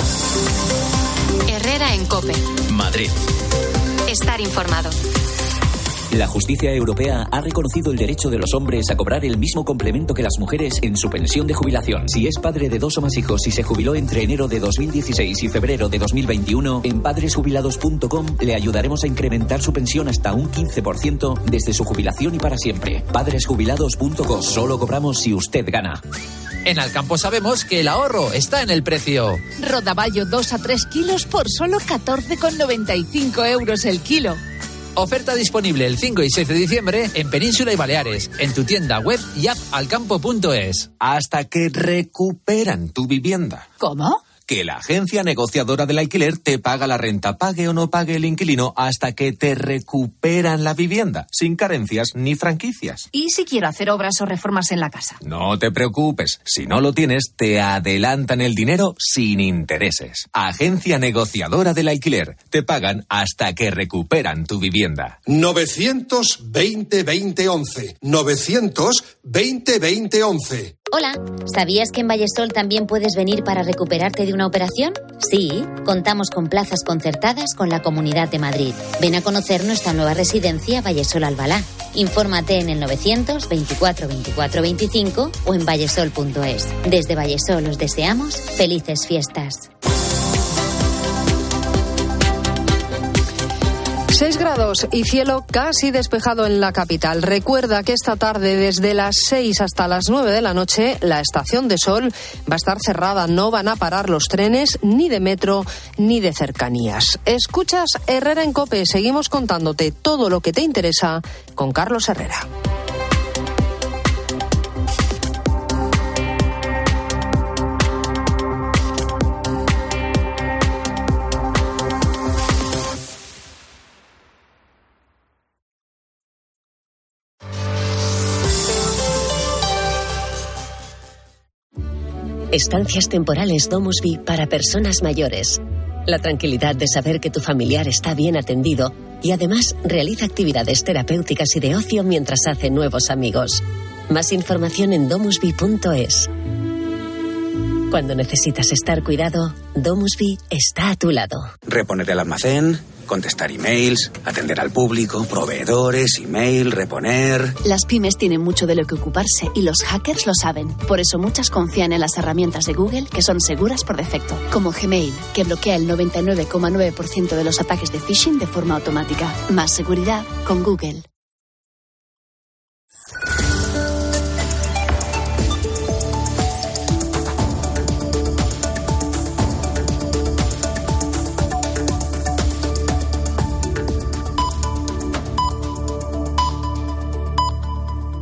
[SPEAKER 3] Herrera en COPE.
[SPEAKER 1] Madrid.
[SPEAKER 3] Estar informado.
[SPEAKER 18] La justicia europea ha reconocido el derecho de los hombres a cobrar el mismo complemento que las mujeres en su pensión de jubilación. Si es padre de dos o más hijos y se jubiló entre enero de dos mil dieciséis y febrero de dos mil veintiuno, en padres jubilados punto com le ayudaremos a incrementar su pensión hasta un quince por ciento desde su jubilación y para siempre. padres jubilados punto com. Solo cobramos si usted gana.
[SPEAKER 20] En Alcampo sabemos que el ahorro está en el precio.
[SPEAKER 22] Rodaballo dos a tres kilos por solo catorce con noventa y cinco euros el kilo.
[SPEAKER 20] Oferta disponible el cinco y seis de diciembre en Península y Baleares, en tu tienda web y app alcampo punto es.
[SPEAKER 25] Hasta que recuperan tu vivienda.
[SPEAKER 22] ¿Cómo?
[SPEAKER 25] Que la agencia negociadora del alquiler te paga la renta, pague o no pague el inquilino, hasta que te recuperan la vivienda, sin carencias ni franquicias.
[SPEAKER 22] ¿Y si quiero hacer obras o reformas en la casa?
[SPEAKER 25] No te preocupes, si no lo tienes, te adelantan el dinero sin intereses. Agencia negociadora del alquiler, te pagan hasta que recuperan tu vivienda.
[SPEAKER 30] novecientos veinte veinte once. novecientos veinte veinte once.
[SPEAKER 31] Hola, ¿sabías que en Vallesol también puedes venir para recuperarte de una operación? Sí, contamos con plazas concertadas con la Comunidad de Madrid. Ven a conocer nuestra nueva residencia Vallesol Albalá. Infórmate en el novecientos veinticuatro veinticuatro veinticinco o en vallesol punto es. Desde Vallesol os deseamos felices fiestas.
[SPEAKER 24] seis grados y cielo casi despejado en la capital. Recuerda que esta tarde, desde las seis hasta las nueve de la noche, la estación de Sol va a estar cerrada. No van a parar los trenes ni de metro ni de cercanías. Escuchas Herrera en COPE. Seguimos contándote todo lo que te interesa con Carlos Herrera.
[SPEAKER 2] Estancias temporales Domusby para personas mayores. La tranquilidad de saber que tu familiar está bien atendido y además realiza actividades terapéuticas y de ocio mientras hace nuevos amigos. Más información en domusby punto es. Cuando necesitas estar cuidado, Domusby está a tu lado.
[SPEAKER 4] Reponer el almacén, contestar emails, atender al público, proveedores, email, reponer...
[SPEAKER 6] Las pymes tienen mucho de lo que ocuparse y los hackers lo saben. Por eso muchas confían en las herramientas de Google, que son seguras por defecto. Como Gmail, que bloquea el noventa y nueve coma nueve por ciento de los ataques de phishing de forma automática. Más seguridad con Google.